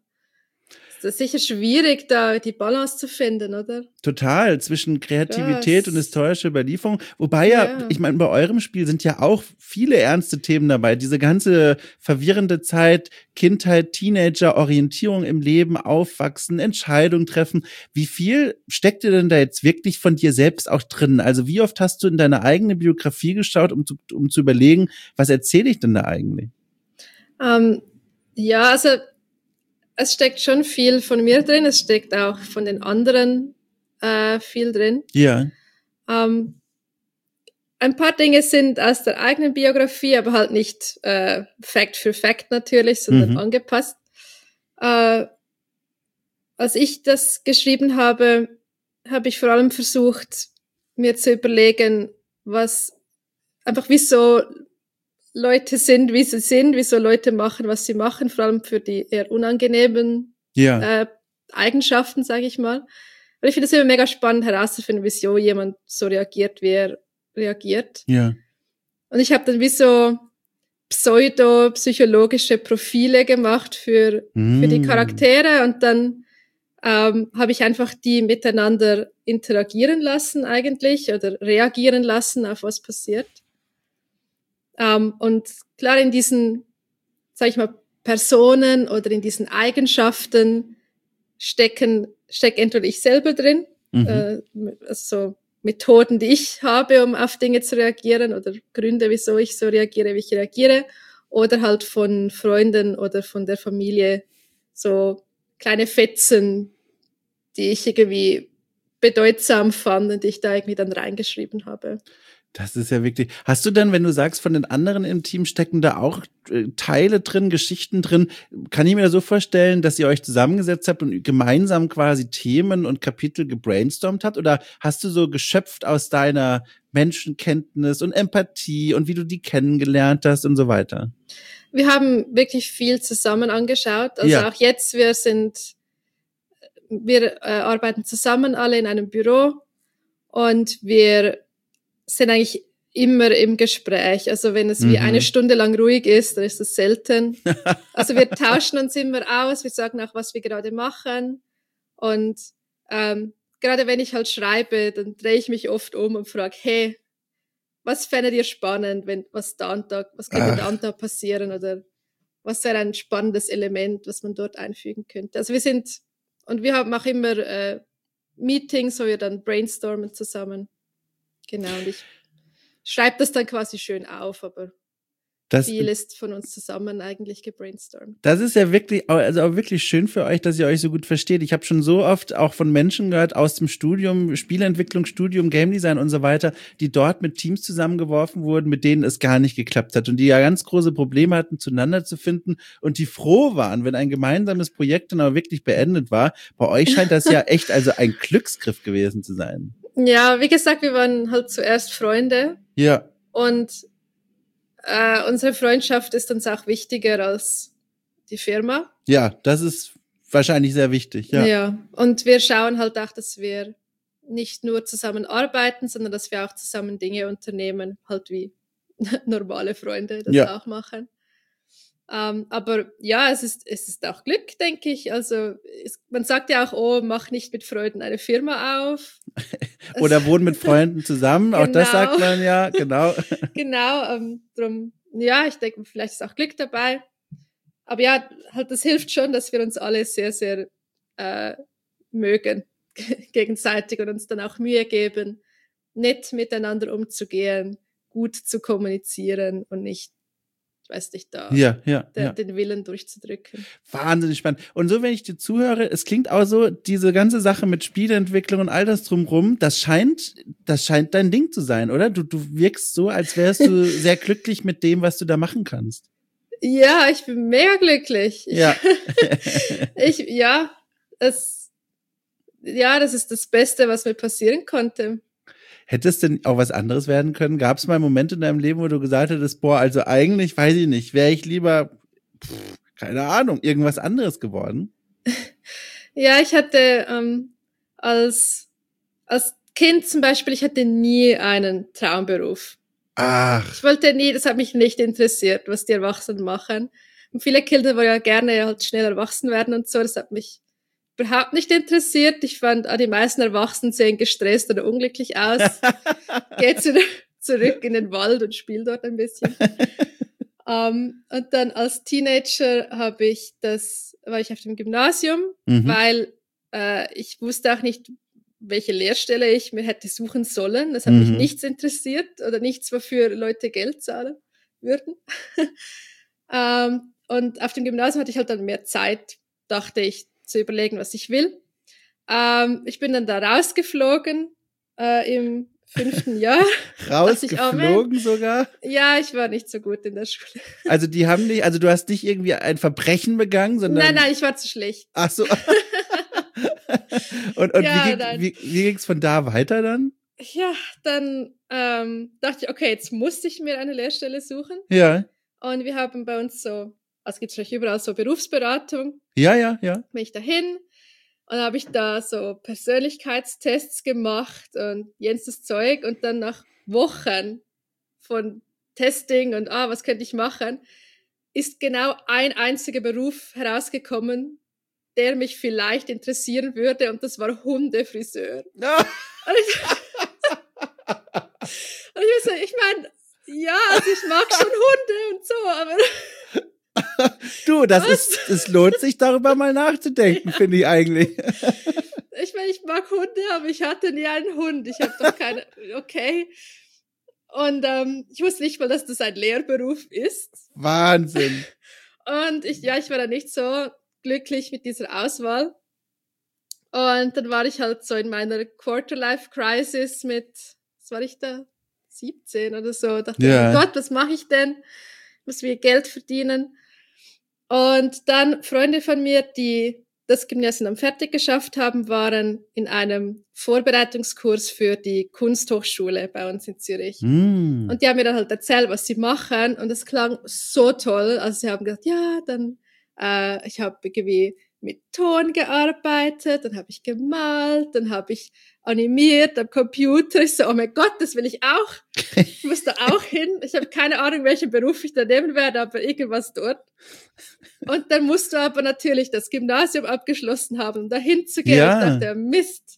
das sicher schwierig, da die Balance zu finden, oder? Total, zwischen Kreativität und historischer Überlieferung. Wobei ich meine, bei eurem Spiel sind ja auch viele ernste Themen dabei. Diese ganze verwirrende Zeit, Kindheit, Teenager, Orientierung im Leben, Aufwachsen, Entscheidungen treffen. Wie viel steckt dir denn da jetzt wirklich von dir selbst auch drin? Also wie oft hast du in deine eigene Biografie geschaut, um zu überlegen, was erzähle ich denn da eigentlich? Also es steckt schon viel von mir drin, es steckt auch von den anderen viel drin. Ja. Ein paar Dinge sind aus der eigenen Biografie, aber halt nicht Fact für Fact natürlich, sondern angepasst. Als ich das geschrieben habe, habe ich vor allem versucht, mir zu überlegen, wieso Leute sind, wie sie sind, wieso Leute machen, was sie machen, vor allem für die eher unangenehmen Eigenschaften, sage ich mal. Und ich finde es immer mega spannend herauszufinden, wieso jemand so reagiert, wie er reagiert. Ja. Und ich habe dann wie so pseudo-psychologische Profile gemacht für die Charaktere und dann habe ich einfach die miteinander interagieren lassen eigentlich oder reagieren lassen auf was passiert. Und klar in diesen, sag ich mal, Personen oder in diesen Eigenschaften steckt entweder ich selber drin, also Methoden, die ich habe, um auf Dinge zu reagieren oder Gründe, wieso ich so reagiere, wie ich reagiere, oder halt von Freunden oder von der Familie so kleine Fetzen, die ich irgendwie bedeutsam fand und die ich da irgendwie dann reingeschrieben habe. Das ist ja wirklich. Hast du dann, wenn du sagst, von den anderen im Team stecken da auch Teile drin, Geschichten drin, kann ich mir das so vorstellen, dass ihr euch zusammengesetzt habt und gemeinsam quasi Themen und Kapitel gebrainstormt habt? Oder hast du so geschöpft aus deiner Menschenkenntnis und Empathie und wie du die kennengelernt hast und so weiter? Wir haben wirklich viel zusammen angeschaut. Also auch jetzt, wir arbeiten zusammen alle in einem Büro und wir sind eigentlich immer im Gespräch. Also wenn es wie eine Stunde lang ruhig ist, dann ist es selten. Also wir tauschen uns immer aus, wir sagen auch, was wir gerade machen. Und gerade wenn ich halt schreibe, dann drehe ich mich oft um und frage, hey, was fändet ihr spannend, was könnte da und da passieren oder was wäre ein spannendes Element, was man dort einfügen könnte. Also wir haben auch immer Meetings, wo wir dann brainstormen zusammen. Genau, und ich schreibe das dann quasi schön auf, aber viel ist von uns zusammen eigentlich gebrainstormt. Das ist ja wirklich, also auch wirklich schön für euch, dass ihr euch so gut versteht. Ich habe schon so oft auch von Menschen gehört aus dem Studium, Spieleentwicklung, Studium, Game Design und so weiter, die dort mit Teams zusammengeworfen wurden, mit denen es gar nicht geklappt hat und die ja ganz große Probleme hatten, zueinander zu finden und die froh waren, wenn ein gemeinsames Projekt dann aber wirklich beendet war. Bei euch scheint das ja echt also ein Glücksgriff gewesen zu sein. Ja, wie gesagt, wir waren halt zuerst Freunde. Ja. Und unsere Freundschaft ist uns auch wichtiger als die Firma. Ja, das ist wahrscheinlich sehr wichtig, ja. Ja, und wir schauen halt auch, dass wir nicht nur zusammen arbeiten, sondern dass wir auch zusammen Dinge unternehmen, halt wie normale Freunde das auch machen. Aber ja, es ist auch Glück, denke ich. Also man sagt ja auch, oh, mach nicht mit Freunden eine Firma auf. Oder wohnen mit Freunden zusammen, auch das sagt man ja, genau. Genau, drum, ja, ich denke, vielleicht ist auch Glück dabei. Aber ja, halt, das hilft schon, dass wir uns alle sehr, sehr mögen gegenseitig und uns dann auch Mühe geben, nett miteinander umzugehen, gut zu kommunizieren und nicht, ich weiß nicht, den Willen durchzudrücken. Wahnsinnig spannend. Und so, wenn ich dir zuhöre, es klingt auch so, diese ganze Sache mit Spieleentwicklung und all das drumrum, das scheint dein Ding zu sein, oder? Du wirkst so, als wärst du sehr glücklich mit dem, was du da machen kannst. Ja, ich bin mega glücklich. Ja. Das ist das Beste, was mir passieren konnte. Hätte es denn auch was anderes werden können? Gab es mal Momente in deinem Leben, wo du gesagt hättest, boah, also eigentlich, weiß ich nicht, wäre ich lieber, keine Ahnung, irgendwas anderes geworden? Ja, ich hatte als Kind zum Beispiel, ich hatte nie einen Traumberuf. Ach. Ich wollte nie, das hat mich nicht interessiert, was die Erwachsenen machen. Und viele Kinder wollen ja gerne halt schnell erwachsen werden und so, das hat mich überhaupt nicht interessiert. Ich fand, die meisten Erwachsenen sehen gestresst oder unglücklich aus. Geh zurück in den Wald und spiel dort ein bisschen. Und dann als Teenager war ich auf dem Gymnasium, weil ich wusste auch nicht, welche Lehrstelle ich mir hätte suchen sollen. Das hat mich nichts interessiert oder nichts, wofür Leute Geld zahlen würden. Und auf dem Gymnasium hatte ich halt dann mehr Zeit, dachte ich, zu überlegen, was ich will. Ich bin dann da rausgeflogen im 5. Jahr. Rausgeflogen sogar? Ja, ich war nicht so gut in der Schule. Also du hast nicht irgendwie ein Verbrechen begangen, sondern... Nein, ich war zu schlecht. Ach so. Und ja, wie ging's von da weiter dann? Ja, dann dachte ich, okay, jetzt musste ich mir eine Lehrstelle suchen. Ja. Und wir haben bei uns so, also gibt es vielleicht überall so Berufsberatung. Ja. Bin ich dahin und habe ich da so Persönlichkeitstests gemacht und jenes Zeug und dann nach Wochen von Testing und was könnte ich machen, ist genau ein einziger Beruf herausgekommen, der mich vielleicht interessieren würde, und das war Hundefriseur. Und ich meine, ja, also ich mag schon Hunde und so, aber du, es lohnt sich, darüber mal nachzudenken, finde ich eigentlich. Ich meine, ich mag Hunde, aber ich hatte nie einen Hund. Ich habe doch keine, okay. Und ich wusste nicht mal, dass das ein Lehrberuf ist. Wahnsinn. Und ich war da nicht so glücklich mit dieser Auswahl. Und dann war ich halt so in meiner Quarter-Life-Crisis mit, was war ich da? 17 oder so. Dachte ich, oh Gott, was mache ich denn? Ich muss wieder Geld verdienen. Und dann Freunde von mir, die das Gymnasium dann fertig geschafft haben, waren in einem Vorbereitungskurs für die Kunsthochschule bei uns in Zürich. Und die haben mir dann halt erzählt, was sie machen, und es klang so toll. Also sie haben gesagt, ja, dann ich habe irgendwie mit Ton gearbeitet, dann habe ich gemalt, dann habe ich animiert am Computer. Ich so, oh mein Gott, das will ich auch. Ich muss da auch hin. Ich habe keine Ahnung, welchen Beruf ich da nehmen werde, aber irgendwas dort. Und dann musst du aber natürlich das Gymnasium abgeschlossen haben, um da hinzugehen. Ja. Ich dachte, Mist.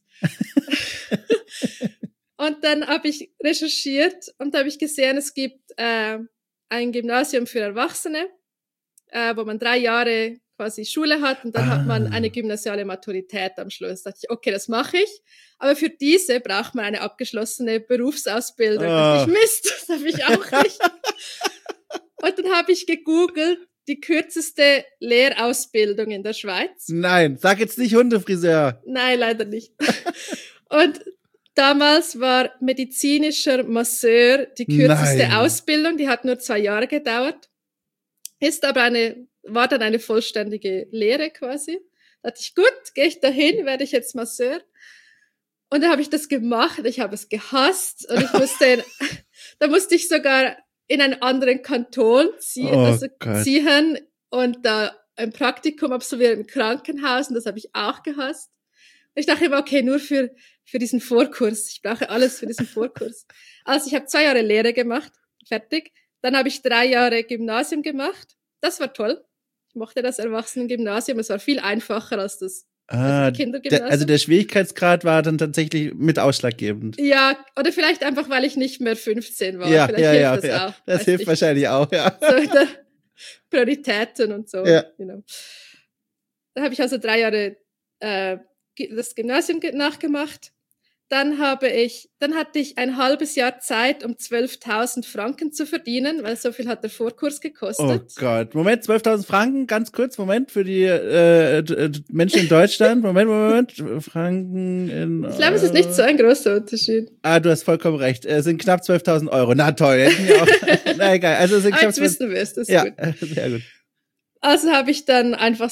Und dann habe ich recherchiert und habe ich gesehen, es gibt ein Gymnasium für Erwachsene, wo man 3 Jahre quasi Schule hat, und dann hat man eine gymnasiale Maturität am Schluss. Da dachte ich, okay, das mache ich. Aber für diese braucht man eine abgeschlossene Berufsausbildung. Da dachte ich, Mist, das habe ich auch nicht. Und dann habe ich gegoogelt, die kürzeste Lehrausbildung in der Schweiz. Nein, sag jetzt nicht Hundefriseur. Nein, leider nicht. Und damals war medizinischer Masseur die kürzeste Ausbildung. Die hat nur 2 Jahre gedauert. Ist aber war dann eine vollständige Lehre quasi. Da dachte ich, gut, gehe ich dahin, werde ich jetzt Masseur. Und dann habe ich das gemacht. Ich habe es gehasst. Und da musste ich sogar in einen anderen Kanton ziehen und da ein Praktikum absolvieren im Krankenhaus, und das habe ich auch gehasst. Und ich dachte immer, okay, nur für diesen Vorkurs. Ich brauche alles für diesen Vorkurs. Also ich habe 2 Jahre Lehre gemacht, fertig. Dann habe ich 3 Jahre Gymnasium gemacht. Das war toll. Ich mochte das Erwachsenengymnasium. Es war viel einfacher als das Kindergymnasium. Also der Schwierigkeitsgrad war dann tatsächlich mit ausschlaggebend. Ja, oder vielleicht einfach, weil ich nicht mehr 15 war. Ja, vielleicht hilft das auch. Das hilft wahrscheinlich auch, ja. So Prioritäten und so. Ja. Dann habe ich also 3 Jahre das Gymnasium nachgemacht. Dann hatte ich ein halbes Jahr Zeit, um 12.000 Franken zu verdienen, weil so viel hat der Vorkurs gekostet. Oh Gott. Moment, 12.000 Franken, ganz kurz, Moment, für die Menschen in Deutschland. Moment. Franken in... Ich glaube, es ist nicht so ein großer Unterschied. Du hast vollkommen recht. Es sind knapp 12.000 Euro. Na toll. Na egal. Also es sind knapp jetzt wissen wir es, das ist gut. Sehr gut. Also habe ich dann einfach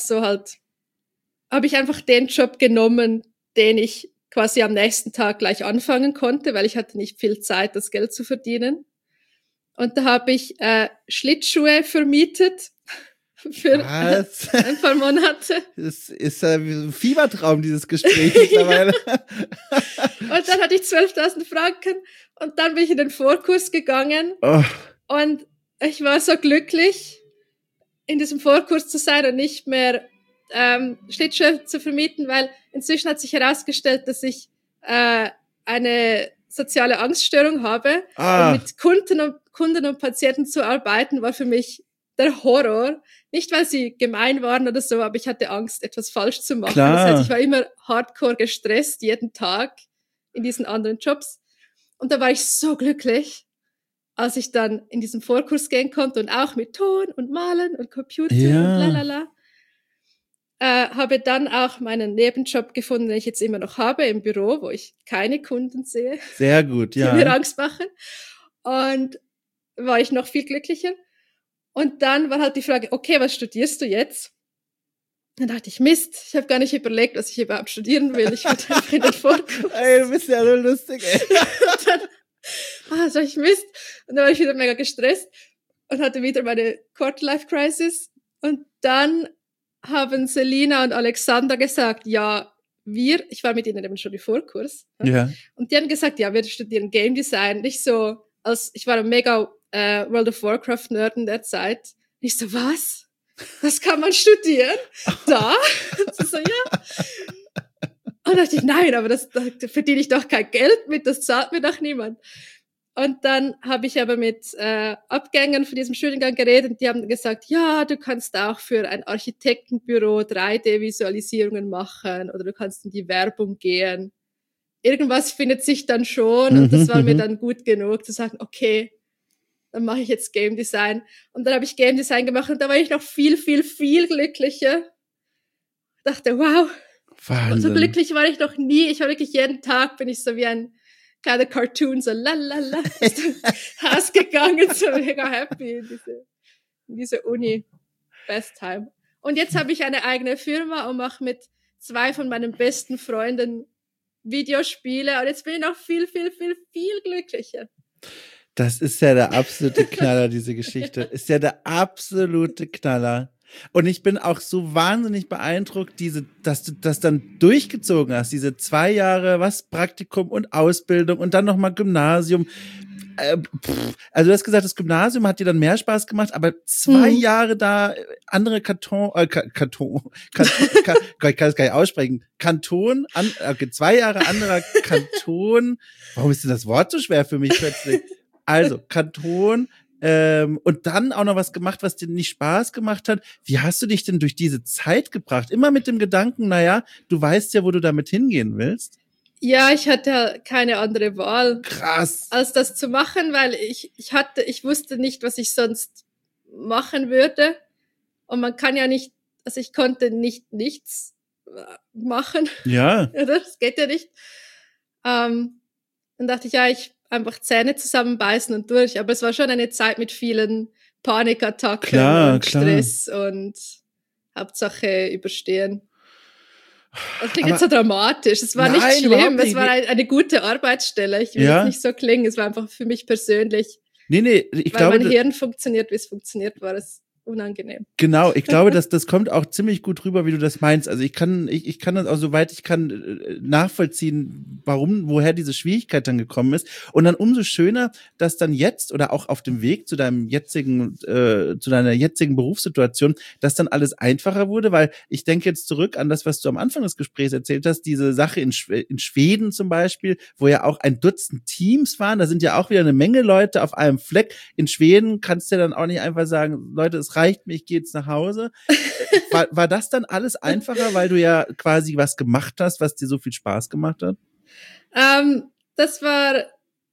den Job genommen, den ich quasi am nächsten Tag gleich anfangen konnte, weil ich hatte nicht viel Zeit, das Geld zu verdienen. Und da habe ich Schlittschuhe vermietet für ein paar Monate. Das ist ein Fiebertraum, dieses Gespräch mittlerweile. Und dann hatte ich 12.000 Franken und dann bin ich in den Vorkurs gegangen. Und ich war so glücklich, in diesem Vorkurs zu sein und nicht mehr Schlittschuhe zu vermieten, weil inzwischen hat sich herausgestellt, dass ich eine soziale Angststörung habe. Und mit Kunden und Patienten zu arbeiten, war für mich der Horror. Nicht, weil sie gemein waren oder so, aber ich hatte Angst, etwas falsch zu machen. Klar. Das heißt, ich war immer hardcore gestresst, jeden Tag in diesen anderen Jobs. Und da war ich so glücklich, als ich dann in diesen Vorkurs gehen konnte und auch mit Ton und Malen und Computer und lalala. Habe dann auch meinen Nebenjob gefunden, den ich jetzt immer noch habe, im Büro, wo ich keine Kunden sehe. Sehr gut, ja. Die mir Angst machen. Und war ich noch viel glücklicher. Und dann war halt die Frage, okay, was studierst du jetzt? Dann dachte ich, Mist, ich habe gar nicht überlegt, was ich überhaupt studieren will. Ich wollte einfach in den Vorkurs. Ey, du bist ja so lustig, ey. Und dann sag ich, Mist. Und dann war ich wieder mega gestresst und hatte wieder meine Quarter-Life-Crisis. Und dann haben Selina und Alexander gesagt, ja, ich war mit ihnen eben schon im Vorkurs. Ja. Und die haben gesagt, ja, wir studieren Game Design. Nicht so, ich war ein mega World of Warcraft Nerd in der Zeit. Ich so, was? Das kann man studieren? Da? So, ja. Und dachte ich, nein, aber da verdiene ich doch kein Geld mit, das zahlt mir doch niemand. Und dann habe ich aber mit Abgängern von diesem Studiengang geredet und die haben gesagt, ja, du kannst auch für ein Architektenbüro 3D-Visualisierungen machen oder du kannst in die Werbung gehen. Irgendwas findet sich dann schon und das war mir dann gut genug zu sagen, okay, dann mache ich jetzt Game Design. Und dann habe ich Game Design gemacht und da war ich noch viel, viel, viel glücklicher. Ich dachte, wow, Wahnsinn. so glücklich war ich noch nie. Ich war wirklich jeden Tag, bin ich so wie ein kleiner Cartoon, so lalala, ist Haus gegangen, so mega happy in diese Uni. Best time. Und jetzt habe ich eine eigene Firma und mache mit 2 von meinen besten Freunden Videospiele und jetzt bin ich noch viel, viel, viel, viel glücklicher. Das ist ja der absolute Knaller, diese Geschichte. Ist ja der absolute Knaller. Und ich bin auch so wahnsinnig beeindruckt, dass du das dann durchgezogen hast, diese 2 Jahre, Praktikum und Ausbildung und dann nochmal Gymnasium. Also du hast gesagt, das Gymnasium hat dir dann mehr Spaß gemacht, aber 2 Jahre da andere ich kann es gar nicht aussprechen. 2 Jahre anderer Kanton. Warum ist denn das Wort so schwer für mich plötzlich? Also, Kanton, und dann auch noch was gemacht, was dir nicht Spaß gemacht hat. Wie hast du dich denn durch diese Zeit gebracht? Immer mit dem Gedanken, naja, du weißt ja, wo du damit hingehen willst. Ja, ich hatte keine andere Wahl. Krass. Als das zu machen, weil ich wusste nicht, was ich sonst machen würde. Und man kann ja nicht, also ich konnte nichts machen. Ja. Das geht ja nicht. Dann dachte ich, ja, ich einfach Zähne zusammenbeißen und durch. Aber es war schon eine Zeit mit vielen Panikattacken und Stress und Hauptsache überstehen. Das klingt jetzt so dramatisch. Es war nicht schlimm. Es war eine gute Arbeitsstelle. Ich will jetzt nicht so klingen. Es war einfach für mich persönlich. Nee, ich glaube. Weil mein Hirn funktioniert, wie es funktioniert, war es unangenehm. Genau, ich glaube, das kommt auch ziemlich gut rüber, wie du das meinst. Also ich kann das auch, soweit ich kann, nachvollziehen, woher diese Schwierigkeit dann gekommen ist. Und dann umso schöner, dass dann jetzt oder auch auf dem Weg zu deiner jetzigen Berufssituation, dass dann alles einfacher wurde, weil ich denke jetzt zurück an das, was du am Anfang des Gesprächs erzählt hast, diese Sache in Schweden zum Beispiel, wo ja auch ein Dutzend Teams waren, da sind ja auch wieder eine Menge Leute auf einem Fleck. In Schweden kannst du ja dann auch nicht einfach sagen, Leute, es reicht mir, ich gehe jetzt nach Hause. War das dann alles einfacher, weil du ja quasi was gemacht hast, was dir so viel Spaß gemacht hat? Das war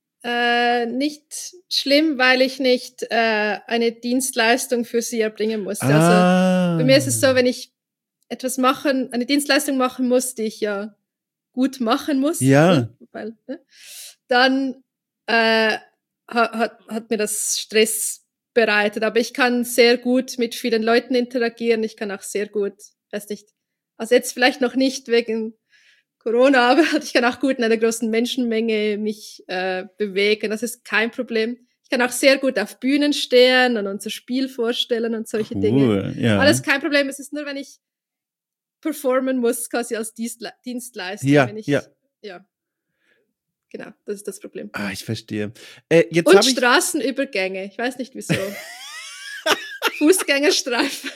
nicht schlimm, weil ich nicht eine Dienstleistung für sie erbringen musste. Also bei mir ist es so, wenn ich eine Dienstleistung machen muss, die ich ja gut machen muss, dann hat mir das Stress bereitet, aber ich kann sehr gut mit vielen Leuten interagieren, ich kann auch sehr gut, also jetzt vielleicht noch nicht wegen Corona, aber ich kann auch gut in einer großen Menschenmenge mich bewegen, das ist kein Problem. Ich kann auch sehr gut auf Bühnen stehen und unser Spiel vorstellen und solche Dinge. Ja. Alles kein Problem, es ist nur, wenn ich performen muss, quasi als Dienstleister. Ja. Genau, das ist das Problem. Ich verstehe. Und Straßenübergänge. Ich weiß nicht wieso. Fußgängerstreifen.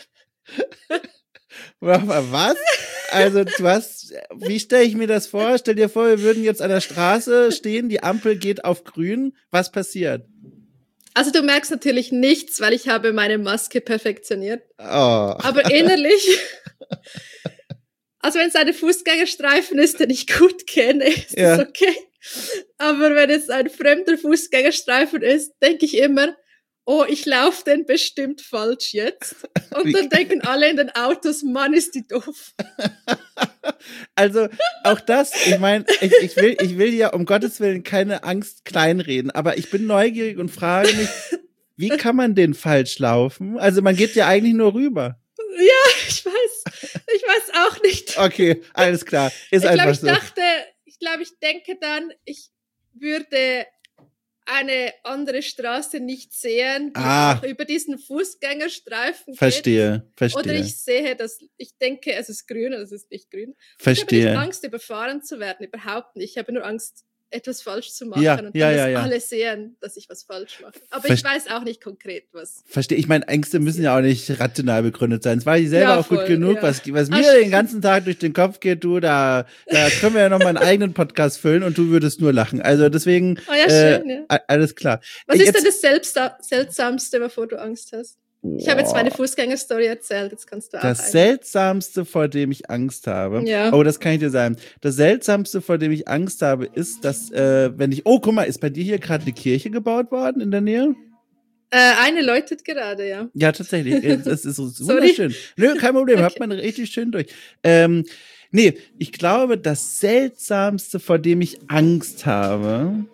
Was? Also wie stelle ich mir das vor? Stell dir vor, wir würden jetzt an der Straße stehen, die Ampel geht auf grün. Was passiert? Also du merkst natürlich nichts, weil ich habe meine Maske perfektioniert. Oh. Aber innerlich, also wenn es ein Fußgängerstreifen ist, den ich gut kenne, ist das okay. Aber wenn es ein fremder Fußgängerstreifen ist, denke ich immer, oh, ich laufe den bestimmt falsch jetzt. Und dann denken alle in den Autos, Mann, ist die doof. Also auch das, ich meine, ich will ja um Gottes Willen keine Angst kleinreden, aber ich bin neugierig und frage mich, wie kann man den falsch laufen? Also man geht ja eigentlich nur rüber. Ja, ich weiß auch nicht. Okay, alles klar. Ich denke dann, ich würde eine andere Straße nicht sehen, die auch über diesen Fußgängerstreifen verstehe. geht. Oder ich sehe, ich denke, es ist grün, oder es ist nicht grün. Verstehe. Ich habe nicht Angst, überfahren zu werden, überhaupt nicht. Ich habe nur Angst, etwas falsch zu machen und alle sehen, dass ich was falsch mache. Aber ich weiß auch nicht konkret, was. Verstehe. Ich meine, Ängste müssen ja auch nicht rational begründet sein. Es war ich selber auch gut genug, was mir den ganzen Tag durch den Kopf geht, da können wir ja noch mal einen eigenen Podcast füllen und du würdest nur lachen. Also deswegen, schön, alles klar. Was ist denn das Seltsamste, wovor du Angst hast? Ich habe jetzt meine Fußgängerstory erzählt, jetzt kannst du auch. Das Seltsamste, vor dem ich Angst habe, das kann ich dir sagen. Das Seltsamste, vor dem ich Angst habe, ist, dass, guck mal, ist bei dir hier gerade eine Kirche gebaut worden in der Nähe? Eine läutet gerade, ja. Ja, tatsächlich. Das ist wunderschön. Nö, kein Problem, hört man richtig schön durch. Ich glaube, das Seltsamste, vor dem ich Angst habe,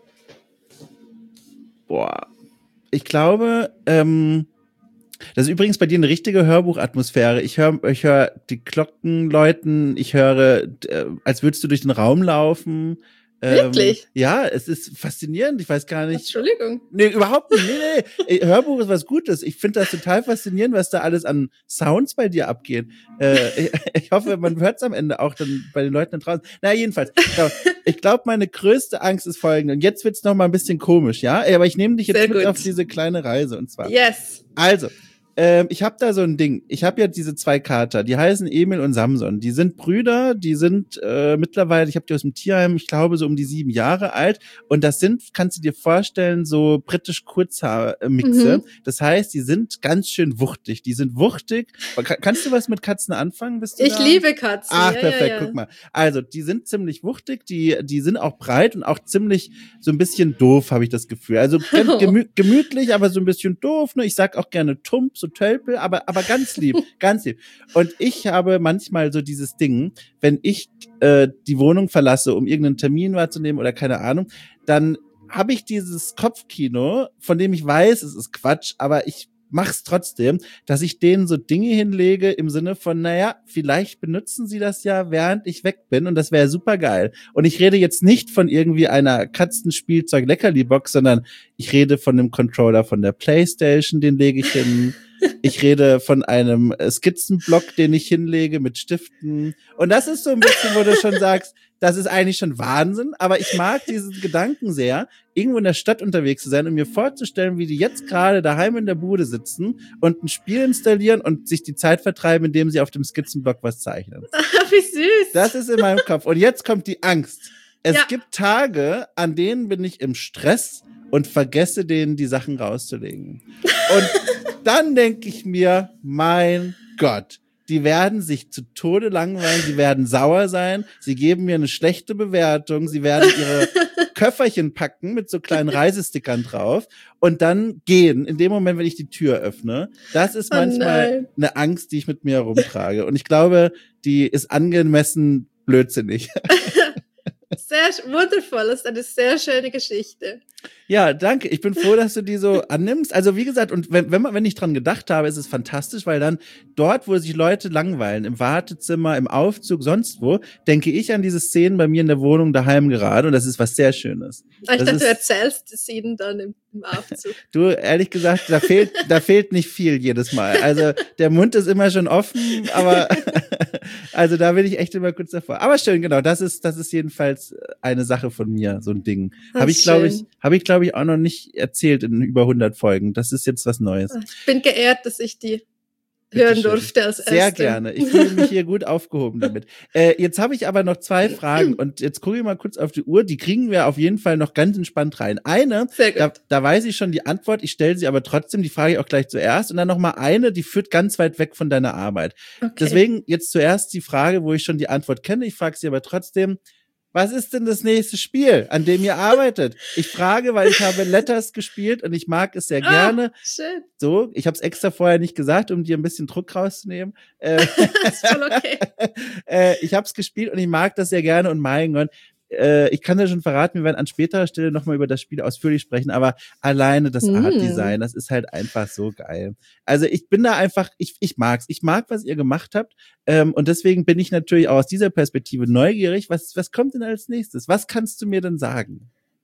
ich glaube, das ist übrigens bei dir eine richtige Hörbuchatmosphäre. Ich höre die Glocken läuten, ich höre, als würdest du durch den Raum laufen. Wirklich? Ja, es ist faszinierend. Ich weiß gar nicht. Entschuldigung. Nee, überhaupt nicht. Nee. Hörbuch ist was Gutes. Ich finde das total faszinierend, was da alles an Sounds bei dir abgeht. Ich hoffe, man hört es am Ende auch dann bei den Leuten da draußen. Na, jedenfalls. Ich glaube, meine größte Angst ist folgende. Und jetzt wird's noch mal ein bisschen komisch, ja? Aber ich nehme dich jetzt mit auf diese kleine Reise. Und zwar. Yes. Also. Ich habe da so ein Ding. Ich habe ja diese 2 Kater, die heißen Emil und Samson. Die sind Brüder, die sind mittlerweile, ich habe die aus dem Tierheim, ich glaube so um die 7 Jahre alt. Und das sind, kannst du dir vorstellen, so britisch Kurzhaarmixe. Mhm. Das heißt, die sind ganz schön wuchtig. Die sind wuchtig. Kannst du was mit Katzen anfangen? Ich liebe Katzen. Ach, perfekt, guck mal. Also, die sind ziemlich wuchtig, die sind auch breit und auch ziemlich so ein bisschen doof, habe ich das Gefühl. Also gemütlich, aber so ein bisschen doof. Ne? Ich sag auch gerne tump, so Tölpel, aber ganz lieb, ganz lieb. Und ich habe manchmal so dieses Ding, wenn ich die Wohnung verlasse, um irgendeinen Termin wahrzunehmen oder keine Ahnung, dann habe ich dieses Kopfkino, von dem ich weiß, es ist Quatsch, aber ich mach's trotzdem, dass ich denen so Dinge hinlege im Sinne von, naja, vielleicht benutzen sie das ja, während ich weg bin und das wäre super geil. Und ich rede jetzt nicht von irgendwie einer Katzenspielzeug-Leckerli-Box, sondern ich rede von einem Controller von der PlayStation, den lege ich hin. Ich rede von einem Skizzenblock, den ich hinlege mit Stiften. Und das ist so ein bisschen, wo du schon sagst, das ist eigentlich schon Wahnsinn, aber ich mag diesen Gedanken sehr, irgendwo in der Stadt unterwegs zu sein und mir vorzustellen, wie die jetzt gerade daheim in der Bude sitzen und ein Spiel installieren und sich die Zeit vertreiben, indem sie auf dem Skizzenblock was zeichnen. Wie süß. Das ist in meinem Kopf. Und jetzt kommt die Angst. Es gibt Tage, an denen bin ich im Stress und vergesse denen die Sachen rauszulegen. Und dann denke ich mir, mein Gott, die werden sich zu Tode langweilen, sie werden sauer sein, sie geben mir eine schlechte Bewertung, sie werden ihre Köfferchen packen mit so kleinen Reisestickern drauf und dann gehen, in dem Moment, wenn ich die Tür öffne. Das ist manchmal eine Angst, die ich mit mir herumtrage. Und ich glaube, die ist angemessen blödsinnig. Sehr wundervoll, das ist eine sehr schöne Geschichte. Ja, danke. Ich bin froh, dass du die so annimmst. Also wie gesagt, und wenn ich dran gedacht habe, ist es fantastisch, weil dann dort, wo sich Leute langweilen, im Wartezimmer, im Aufzug, sonst wo, denke ich an diese Szenen bei mir in der Wohnung daheim gerade und das ist was sehr Schönes. Ich dachte, du erzählst es ihnen dann im Aufzug. Du, ehrlich gesagt, da fehlt nicht viel jedes Mal. Also der Mund ist immer schon offen, aber also da bin ich echt immer kurz davor. Aber schön, genau, das ist jedenfalls eine Sache von mir, so ein Ding. Habe ich, glaube ich, auch noch nicht erzählt in über 100 Folgen. Das ist jetzt was Neues. Ich bin geehrt, dass ich die hören durfte als Erste. Sehr gerne. Ich fühle mich hier gut aufgehoben damit. Jetzt habe ich aber noch 2 Fragen und jetzt gucke ich mal kurz auf die Uhr. Die kriegen wir auf jeden Fall noch ganz entspannt rein. Eine, da weiß ich schon die Antwort, ich stelle sie aber trotzdem, die frage ich auch gleich zuerst. Und dann noch mal eine, die führt ganz weit weg von deiner Arbeit. Okay. Deswegen jetzt zuerst die Frage, wo ich schon die Antwort kenne. Ich frage sie aber trotzdem, was ist denn das nächste Spiel, an dem ihr arbeitet? Ich frage, weil ich habe Letters gespielt und ich mag es sehr gerne. Schön. So, ich habe es extra vorher nicht gesagt, um dir ein bisschen Druck rauszunehmen. Ist voll okay. Ich habe es gespielt und ich mag das sehr gerne und mein Gott, ich kann dir schon verraten, wir werden an späterer Stelle nochmal über das Spiel ausführlich sprechen, aber alleine das Art-Design, das ist halt einfach so geil. Also ich bin da einfach, ich mag's. Ich mag, was ihr gemacht habt und deswegen bin ich natürlich auch aus dieser Perspektive neugierig. Was kommt denn als nächstes? Was kannst du mir denn sagen?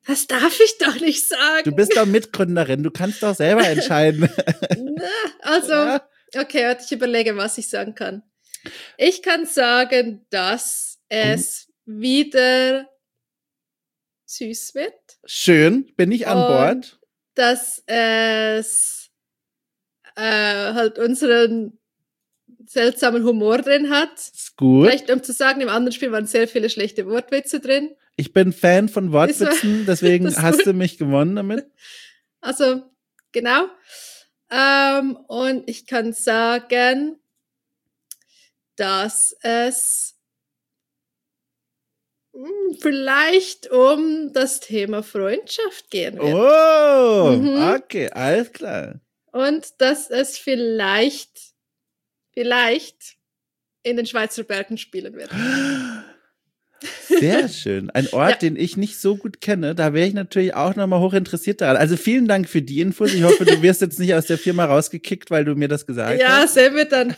Das darf ich doch nicht sagen. Du bist doch Mitgründerin, du kannst doch selber entscheiden. Also, okay, warte, ich überlege, was ich sagen kann. Ich kann sagen, dass es wieder süß wird. Schön, bin ich an Bord. Dass es halt unseren seltsamen Humor drin hat. Ist gut. Vielleicht, um zu sagen, im anderen Spiel waren sehr viele schlechte Wortwitze drin. Ich bin Fan von Wortwitzen, deswegen hast du mich gewonnen damit. Also, genau. Und ich kann sagen, dass es vielleicht um das Thema Freundschaft gehen wird. Oh, okay, alles klar. Und dass es vielleicht in den Schweizer Bergen spielen wird. Sehr schön. Ein Ort, den ich nicht so gut kenne. Da wäre ich natürlich auch nochmal hoch interessiert daran. Also vielen Dank für die Infos. Ich hoffe, du wirst jetzt nicht aus der Firma rausgekickt, weil du mir das gesagt hast. Ja, sehen wir dann.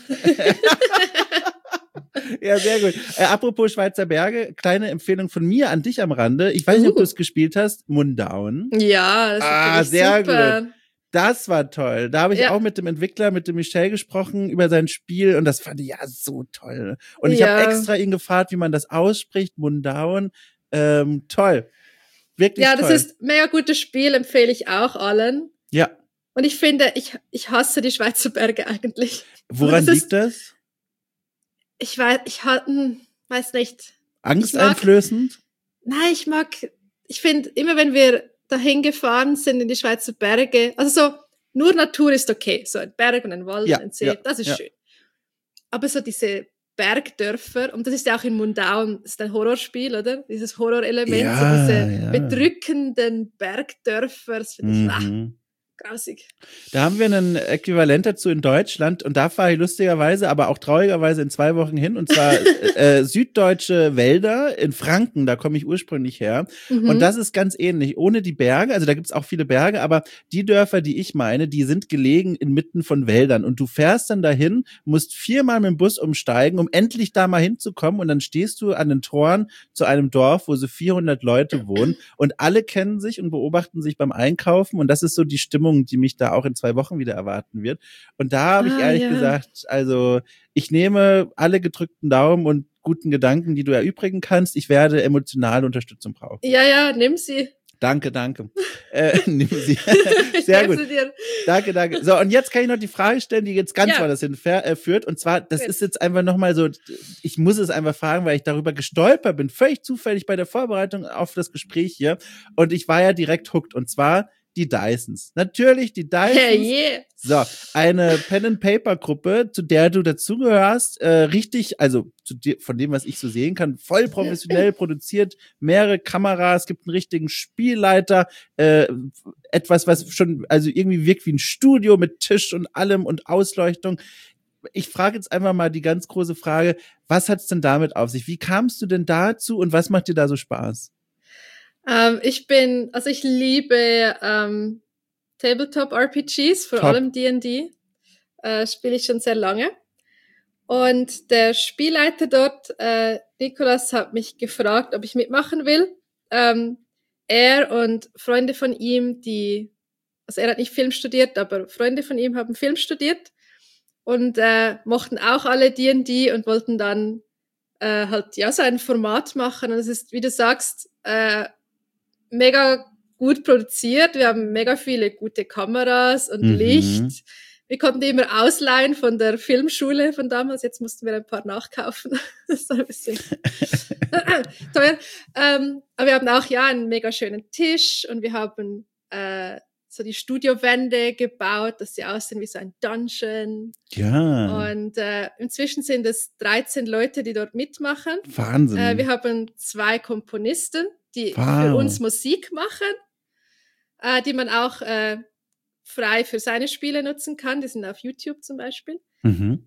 Ja, sehr gut. Apropos Schweizer Berge, kleine Empfehlung von mir an dich am Rande. Ich weiß nicht, ob du es gespielt hast. Mundauen. Ja, das ist sehr super. Gut. Das war toll. Da habe ich auch mit dem Entwickler, mit dem Michel gesprochen über sein Spiel und das fand ich ja so toll. Und ich habe extra ihn gefragt, wie man das ausspricht. Mundauen. Toll. Wirklich toll. Ja, das ist ein mega gutes Spiel, empfehle ich auch allen. Ja. Und ich finde, ich hasse die Schweizer Berge eigentlich. Woran liegt das? Ich weiß nicht. Angsteinflößend? Nein, ich finde, immer wenn wir dahin gefahren sind in die Schweizer Berge, also so, nur Natur ist okay, so ein Berg und ein Wald und ein See, das ist schön. Aber so diese Bergdörfer, und das ist ja auch in Mundauen, das ist ein Horrorspiel, oder? Dieses Horrorelement, so diese bedrückenden Bergdörfer, das finde ich, grausig. Da haben wir ein Äquivalent dazu in Deutschland und da fahre ich lustigerweise, aber auch traurigerweise in 2 Wochen hin und zwar süddeutsche Wälder in Franken, da komme ich ursprünglich her und das ist ganz ähnlich, ohne die Berge, also da gibt's auch viele Berge, aber die Dörfer, die ich meine, die sind gelegen inmitten von Wäldern und du fährst dann dahin, musst 4-mal mit dem Bus umsteigen, um endlich da mal hinzukommen und dann stehst du an den Toren zu einem Dorf, wo so 400 Leute wohnen und alle kennen sich und beobachten sich beim Einkaufen und das ist so die Stimmung, die mich da auch in 2 Wochen wieder erwarten wird. Und da habe ich ehrlich gesagt, also ich nehme alle gedrückten Daumen und guten Gedanken, die du erübrigen kannst. Ich werde emotionale Unterstützung brauchen. Ja, nimm sie. Danke. Nimm sie. Sehr gut. Danke. So, und jetzt kann ich noch die Frage stellen, die jetzt ganz woanders hinführt. Und zwar, das ist jetzt einfach nochmal so, ich muss es einfach fragen, weil ich darüber gestolpert bin, völlig zufällig bei der Vorbereitung auf das Gespräch hier. Und ich war ja direkt hooked. Und zwar die Dysons. Natürlich die Dysons. So, eine Pen-and-Paper-Gruppe, zu der du dazugehörst, richtig, also von dem, was ich so sehen kann, voll professionell produziert, mehrere Kameras, gibt einen richtigen Spielleiter, etwas, was schon, also irgendwie wirkt wie ein Studio mit Tisch und allem und Ausleuchtung. Ich frage jetzt einfach mal die ganz große Frage, was hat's denn damit auf sich? Wie kamst du denn dazu und was macht dir da so Spaß? Ich liebe Tabletop-RPGs, vor allem D&D, spiele ich schon sehr lange. Und der Spielleiter dort, Nicolas, hat mich gefragt, ob ich mitmachen will. Er und Freunde von ihm, also er hat nicht Film studiert, aber Freunde von ihm haben Film studiert und mochten auch alle D&D und wollten dann so ein Format machen. Und es ist, wie du sagst, mega gut produziert. Wir haben mega viele gute Kameras und Licht. Wir konnten die immer ausleihen von der Filmschule von damals. Jetzt mussten wir ein paar nachkaufen. Das ist ein bisschen teuer. Aber wir haben auch einen mega schönen Tisch und wir haben so die Studiowände gebaut, dass sie aussehen wie so ein Dungeon. Ja. Und inzwischen sind es 13 Leute, die dort mitmachen. Wahnsinn. Wir haben 2 Komponisten, die für uns Musik machen, die man auch frei für seine Spiele nutzen kann. Die sind auf YouTube zum Beispiel. Und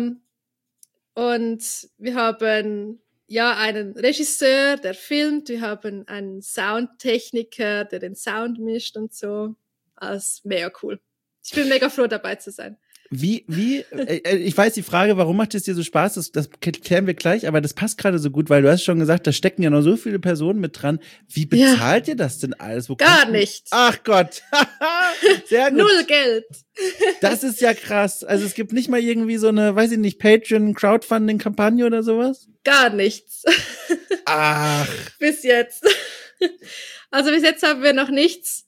wir haben einen Regisseur, der filmt. Wir haben einen Soundtechniker, der den Sound mischt und so. Alles mega cool. Ich bin mega froh, dabei zu sein. Ich weiß die Frage, warum macht es dir so Spaß, das klären wir gleich, aber das passt gerade so gut, weil du hast schon gesagt, da stecken ja noch so viele Personen mit dran. Wie bezahlt ihr das denn alles? Gar nicht. Ach Gott. Sehr gut. 0 Geld. Das ist ja krass. Also es gibt nicht mal irgendwie so eine, weiß ich nicht, Patreon-Crowdfunding-Kampagne oder sowas? Gar nichts. Ach. Bis jetzt. Also bis jetzt haben wir noch nichts.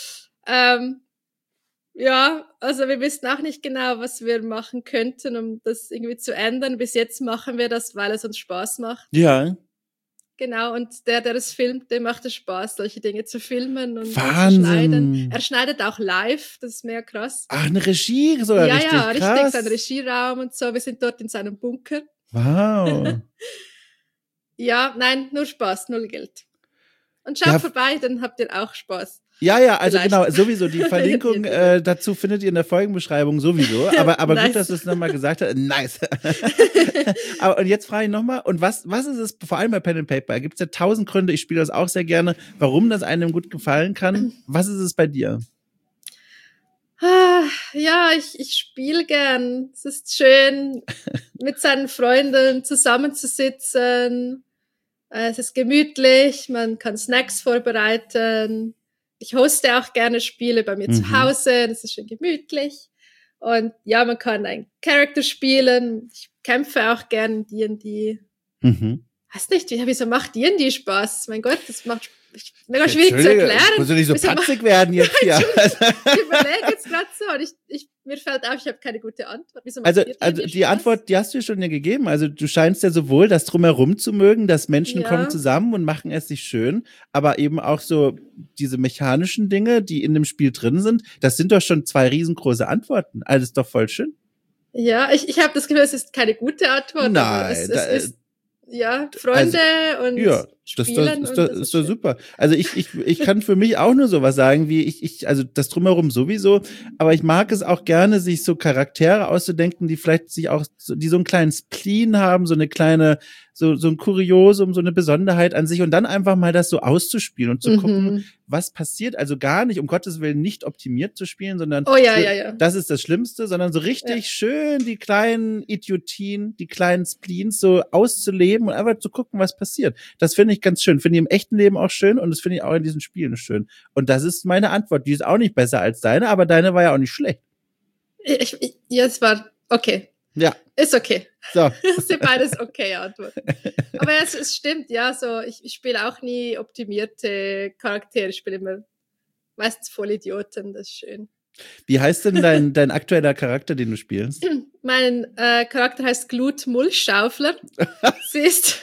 Ja, also wir wissen auch nicht genau, was wir machen könnten, um das irgendwie zu ändern. Bis jetzt machen wir das, weil es uns Spaß macht. Ja. Genau, und der es filmt, dem macht es Spaß, solche Dinge zu filmen und Wahnsinn. zu schneiden. Er schneidet auch live, das ist mehr krass. Ach, eine Regie, so richtig krass. Ja, richtig, sein Regieraum und so. Wir sind dort in seinem Bunker. Wow. Ja, nein, nur Spaß, 0 Geld. Und schaut vorbei, dann habt ihr auch Spaß. Ja, also vielleicht. Genau, sowieso. Die Verlinkung dazu findet ihr in der Folgenbeschreibung sowieso. Aber nice. Gut, dass du es nochmal gesagt hast. Nice. Und jetzt frage ich nochmal, und was ist es, vor allem bei Pen and Paper, gibt es ja 1000 Gründe, ich spiele das auch sehr gerne, warum das einem gut gefallen kann. Was ist es bei dir? Ja, ich spiele gern. Es ist schön, mit seinen Freunden zusammenzusitzen. Es ist gemütlich, man kann Snacks vorbereiten. Ich hoste auch gerne Spiele bei mir zu Hause, das ist schön gemütlich. Und ja, man kann einen Charakter spielen. Ich kämpfe auch gerne in D&D. Weiß nicht, wieso macht D&D Spaß? Mein Gott, das macht mega schwierig zu erklären. Muss du nicht so patzig werden jetzt hier. Ich überlege jetzt gerade so und mir fällt auf, ich habe keine gute Antwort. Also die Antwort, die hast du schon ja gegeben. Also du scheinst ja sowohl das Drumherum zu mögen, dass Menschen kommen zusammen und machen es sich schön, aber eben auch so diese mechanischen Dinge, die in dem Spiel drin sind, das sind doch schon 2 riesengroße Antworten. Also ist doch voll schön. Ja, ich habe das Gefühl, es ist keine gute Antwort. Nein, es ist Freunde und Spielen. Das ist doch super. Also ich kann für mich auch nur sowas sagen, wie also das Drumherum sowieso, aber ich mag es auch gerne, sich so Charaktere auszudenken, die vielleicht sich auch, die so einen kleinen Spleen haben, so eine kleine, so ein Kuriosum, so eine Besonderheit an sich und dann einfach mal das so auszuspielen und zu gucken, was passiert. Also gar nicht, um Gottes Willen, nicht optimiert zu spielen, sondern das ist das Schlimmste, sondern so richtig schön die kleinen Idiotien, die kleinen Spleens so auszuleben und einfach zu gucken, was passiert. Das finde ich ganz schön. Finde ich im echten Leben auch schön und das finde ich auch in diesen Spielen schön. Und das ist meine Antwort. Die ist auch nicht besser als deine, aber deine war ja auch nicht schlecht. Es war okay. Ja. Ist okay. So. Das sind beides okay Antworten. Aber es stimmt, ja, so, ich spiele auch nie optimierte Charaktere. Ich spiele immer meistens Vollidioten, das ist schön. Wie heißt denn dein aktueller Charakter, den du spielst? Mein Charakter heißt Glut Mullschaufler. Sie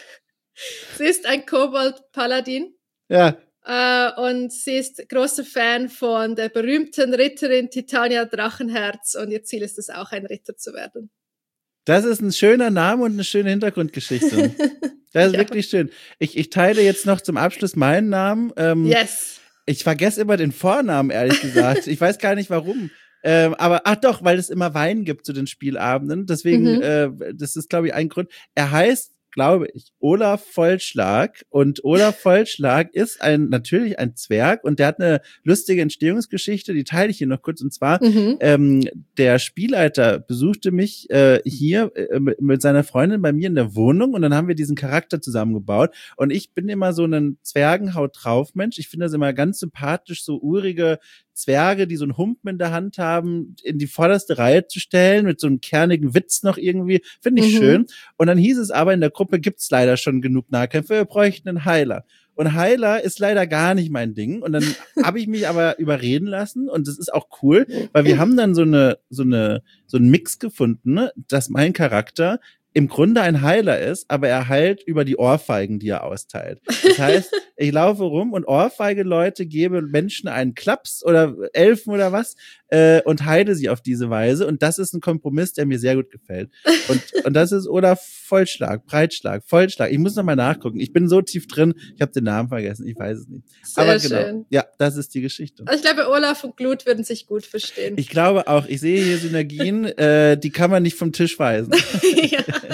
ist ein Kobold-Paladin. Ja. Und sie ist großer Fan von der berühmten Ritterin Titania Drachenherz und ihr Ziel ist es auch, ein Ritter zu werden. Das ist ein schöner Name und eine schöne Hintergrundgeschichte. Das ist wirklich schön. Ich teile jetzt noch zum Abschluss meinen Namen. Yes. Ich vergesse immer den Vornamen, ehrlich gesagt. Ich weiß gar nicht, warum. Aber, doch, weil es immer Wein gibt zu den Spielabenden. Deswegen, das ist, glaube ich, ein Grund. Er heißt, glaube ich, Olaf Vollschlag. Und Olaf Vollschlag ist natürlich ein Zwerg und der hat eine lustige Entstehungsgeschichte, die teile ich hier noch kurz. Und zwar, der Spielleiter besuchte mich hier mit seiner Freundin bei mir in der Wohnung und dann haben wir diesen Charakter zusammengebaut. Und ich bin immer so ein Zwergenhaut-drauf-Mensch. Ich finde das immer ganz sympathisch, so urige Zwerge, die so einen Humpen in der Hand haben, in die vorderste Reihe zu stellen, mit so einem kernigen Witz noch irgendwie, finde ich schön. Und dann hieß es aber, in der Gruppe gibt's leider schon genug Nahkämpfer, wir bräuchten einen Heiler. Und Heiler ist leider gar nicht mein Ding. Und dann habe ich mich aber überreden lassen und das ist auch cool, weil wir haben dann so einen Mix gefunden, ne, dass mein Charakter im Grunde ein Heiler ist, aber er heilt über die Ohrfeigen, die er austeilt. Das heißt, ich laufe rum und ohrfeige Leute gebe Menschen einen Klaps oder Elfen oder was und heile sie auf diese Weise. Und das ist ein Kompromiss, der mir sehr gut gefällt. Und das ist Olaf Vollschlag, Breitschlag, Vollschlag. Ich muss noch mal nachgucken. Ich bin so tief drin, ich habe den Namen vergessen, ich weiß es nicht. Aber genau, schön. Ja, das ist die Geschichte. Also ich glaube, Olaf und Glut würden sich gut verstehen. Ich glaube auch, ich sehe hier Synergien, die kann man nicht vom Tisch weisen. Ja.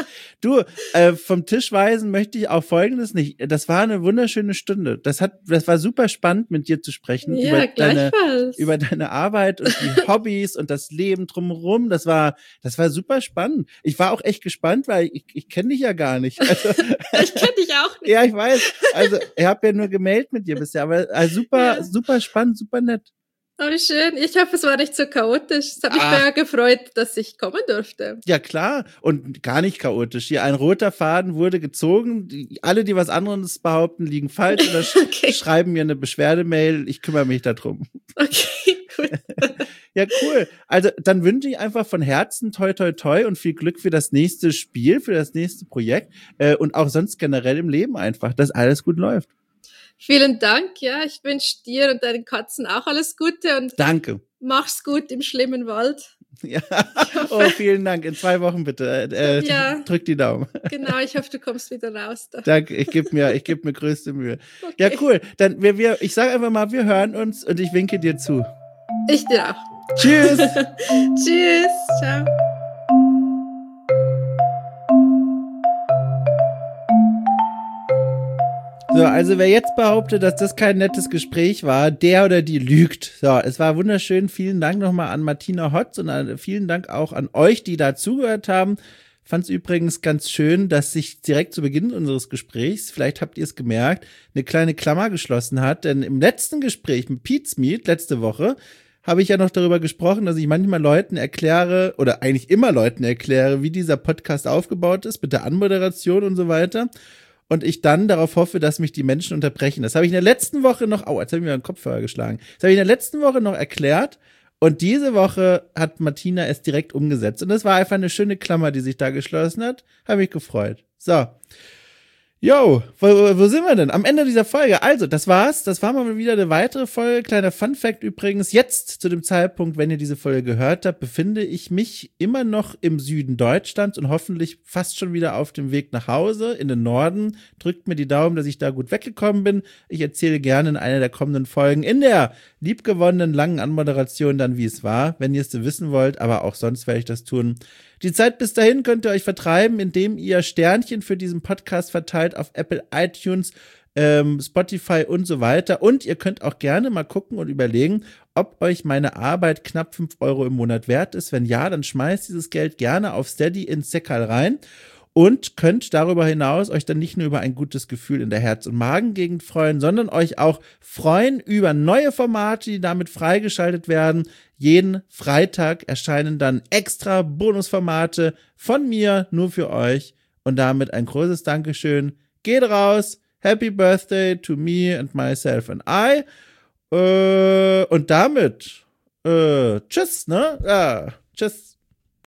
Du, vom Tischweisen möchte ich auch Folgendes nicht. Das war eine wunderschöne Stunde. Das war super spannend, mit dir zu sprechen. Ja, Über deine Arbeit und die Hobbys und das Leben drumherum. Das war super spannend. Ich war auch echt gespannt, weil ich kenne dich ja gar nicht. Also, ich kenne dich auch nicht. Ja, ich weiß. Also, ich habe ja nur gemeldet mit dir bisher, aber super spannend, super nett. Oh, wie schön. Ich hoffe, es war nicht so chaotisch. Es hat mich sehr gefreut, dass ich kommen durfte. Ja, klar. Und gar nicht chaotisch. Hier ein roter Faden wurde gezogen. Alle, die was anderes behaupten, liegen falsch oder schreiben mir eine Beschwerdemail. Ich kümmere mich darum. Okay, gut. Ja, cool. Also, dann wünsche ich einfach von Herzen toi, toi, toi und viel Glück für das nächste Spiel, für das nächste Projekt und auch sonst generell im Leben einfach, dass alles gut läuft. Vielen Dank, ja. Ich wünsche dir und deinen Katzen auch alles Gute und danke. Mach's gut im schlimmen Wald. Ja. Oh, vielen Dank. In 2 Wochen bitte. Ja. Drück die Daumen. Genau, ich hoffe, du kommst wieder raus. Da. Danke, ich geb mir größte Mühe. Okay. Ja, cool. Dann ich sage einfach mal, wir hören uns und ich winke dir zu. Ich dir auch. Tschüss. Tschüss. Ciao. So, also wer jetzt behauptet, dass das kein nettes Gespräch war, der oder die lügt. So, es war wunderschön. Vielen Dank nochmal an Martina Hotz und vielen Dank auch an euch, die da zugehört haben. Fand es übrigens ganz schön, dass sich direkt zu Beginn unseres Gesprächs, vielleicht habt ihr es gemerkt, eine kleine Klammer geschlossen hat. Denn im letzten Gespräch mit Pete's Meat letzte Woche habe ich ja noch darüber gesprochen, dass ich manchmal Leuten erkläre oder eigentlich immer Leuten erkläre, wie dieser Podcast aufgebaut ist mit der Anmoderation und so weiter. Und ich dann darauf hoffe, dass mich die Menschen unterbrechen. Das habe ich in der letzten Woche noch, jetzt habe ich mir den Kopfhörer geschlagen. Das habe ich in der letzten Woche noch erklärt. Und diese Woche hat Martina es direkt umgesetzt. Und das war einfach eine schöne Klammer, die sich da geschlossen hat. Habe mich gefreut. So. Yo, wo sind wir denn? Am Ende dieser Folge. Also, das war's. Das war mal wieder eine weitere Folge. Kleiner Funfact übrigens. Jetzt, zu dem Zeitpunkt, wenn ihr diese Folge gehört habt, befinde ich mich immer noch im Süden Deutschlands und hoffentlich fast schon wieder auf dem Weg nach Hause in den Norden. Drückt mir die Daumen, dass ich da gut weggekommen bin. Ich erzähle gerne in einer der kommenden Folgen in der liebgewonnenen langen Anmoderation dann, wie es war, wenn ihr es wissen wollt. Aber auch sonst werde ich das tun. Die Zeit bis dahin könnt ihr euch vertreiben, indem ihr Sternchen für diesen Podcast verteilt auf Apple, iTunes, Spotify und so weiter. Und ihr könnt auch gerne mal gucken und überlegen, ob euch meine Arbeit knapp 5 Euro im Monat wert ist. Wenn ja, dann schmeißt dieses Geld gerne auf Steady ins Säckerl rein. Und könnt darüber hinaus euch dann nicht nur über ein gutes Gefühl in der Herz- und Magengegend freuen, sondern euch auch freuen über neue Formate, die damit freigeschaltet werden. Jeden Freitag erscheinen dann extra Bonusformate von mir, nur für euch. Und damit ein großes Dankeschön. Geht raus. Happy Birthday to me and myself and I. Und damit, tschüss, ne? Ja, tschüss.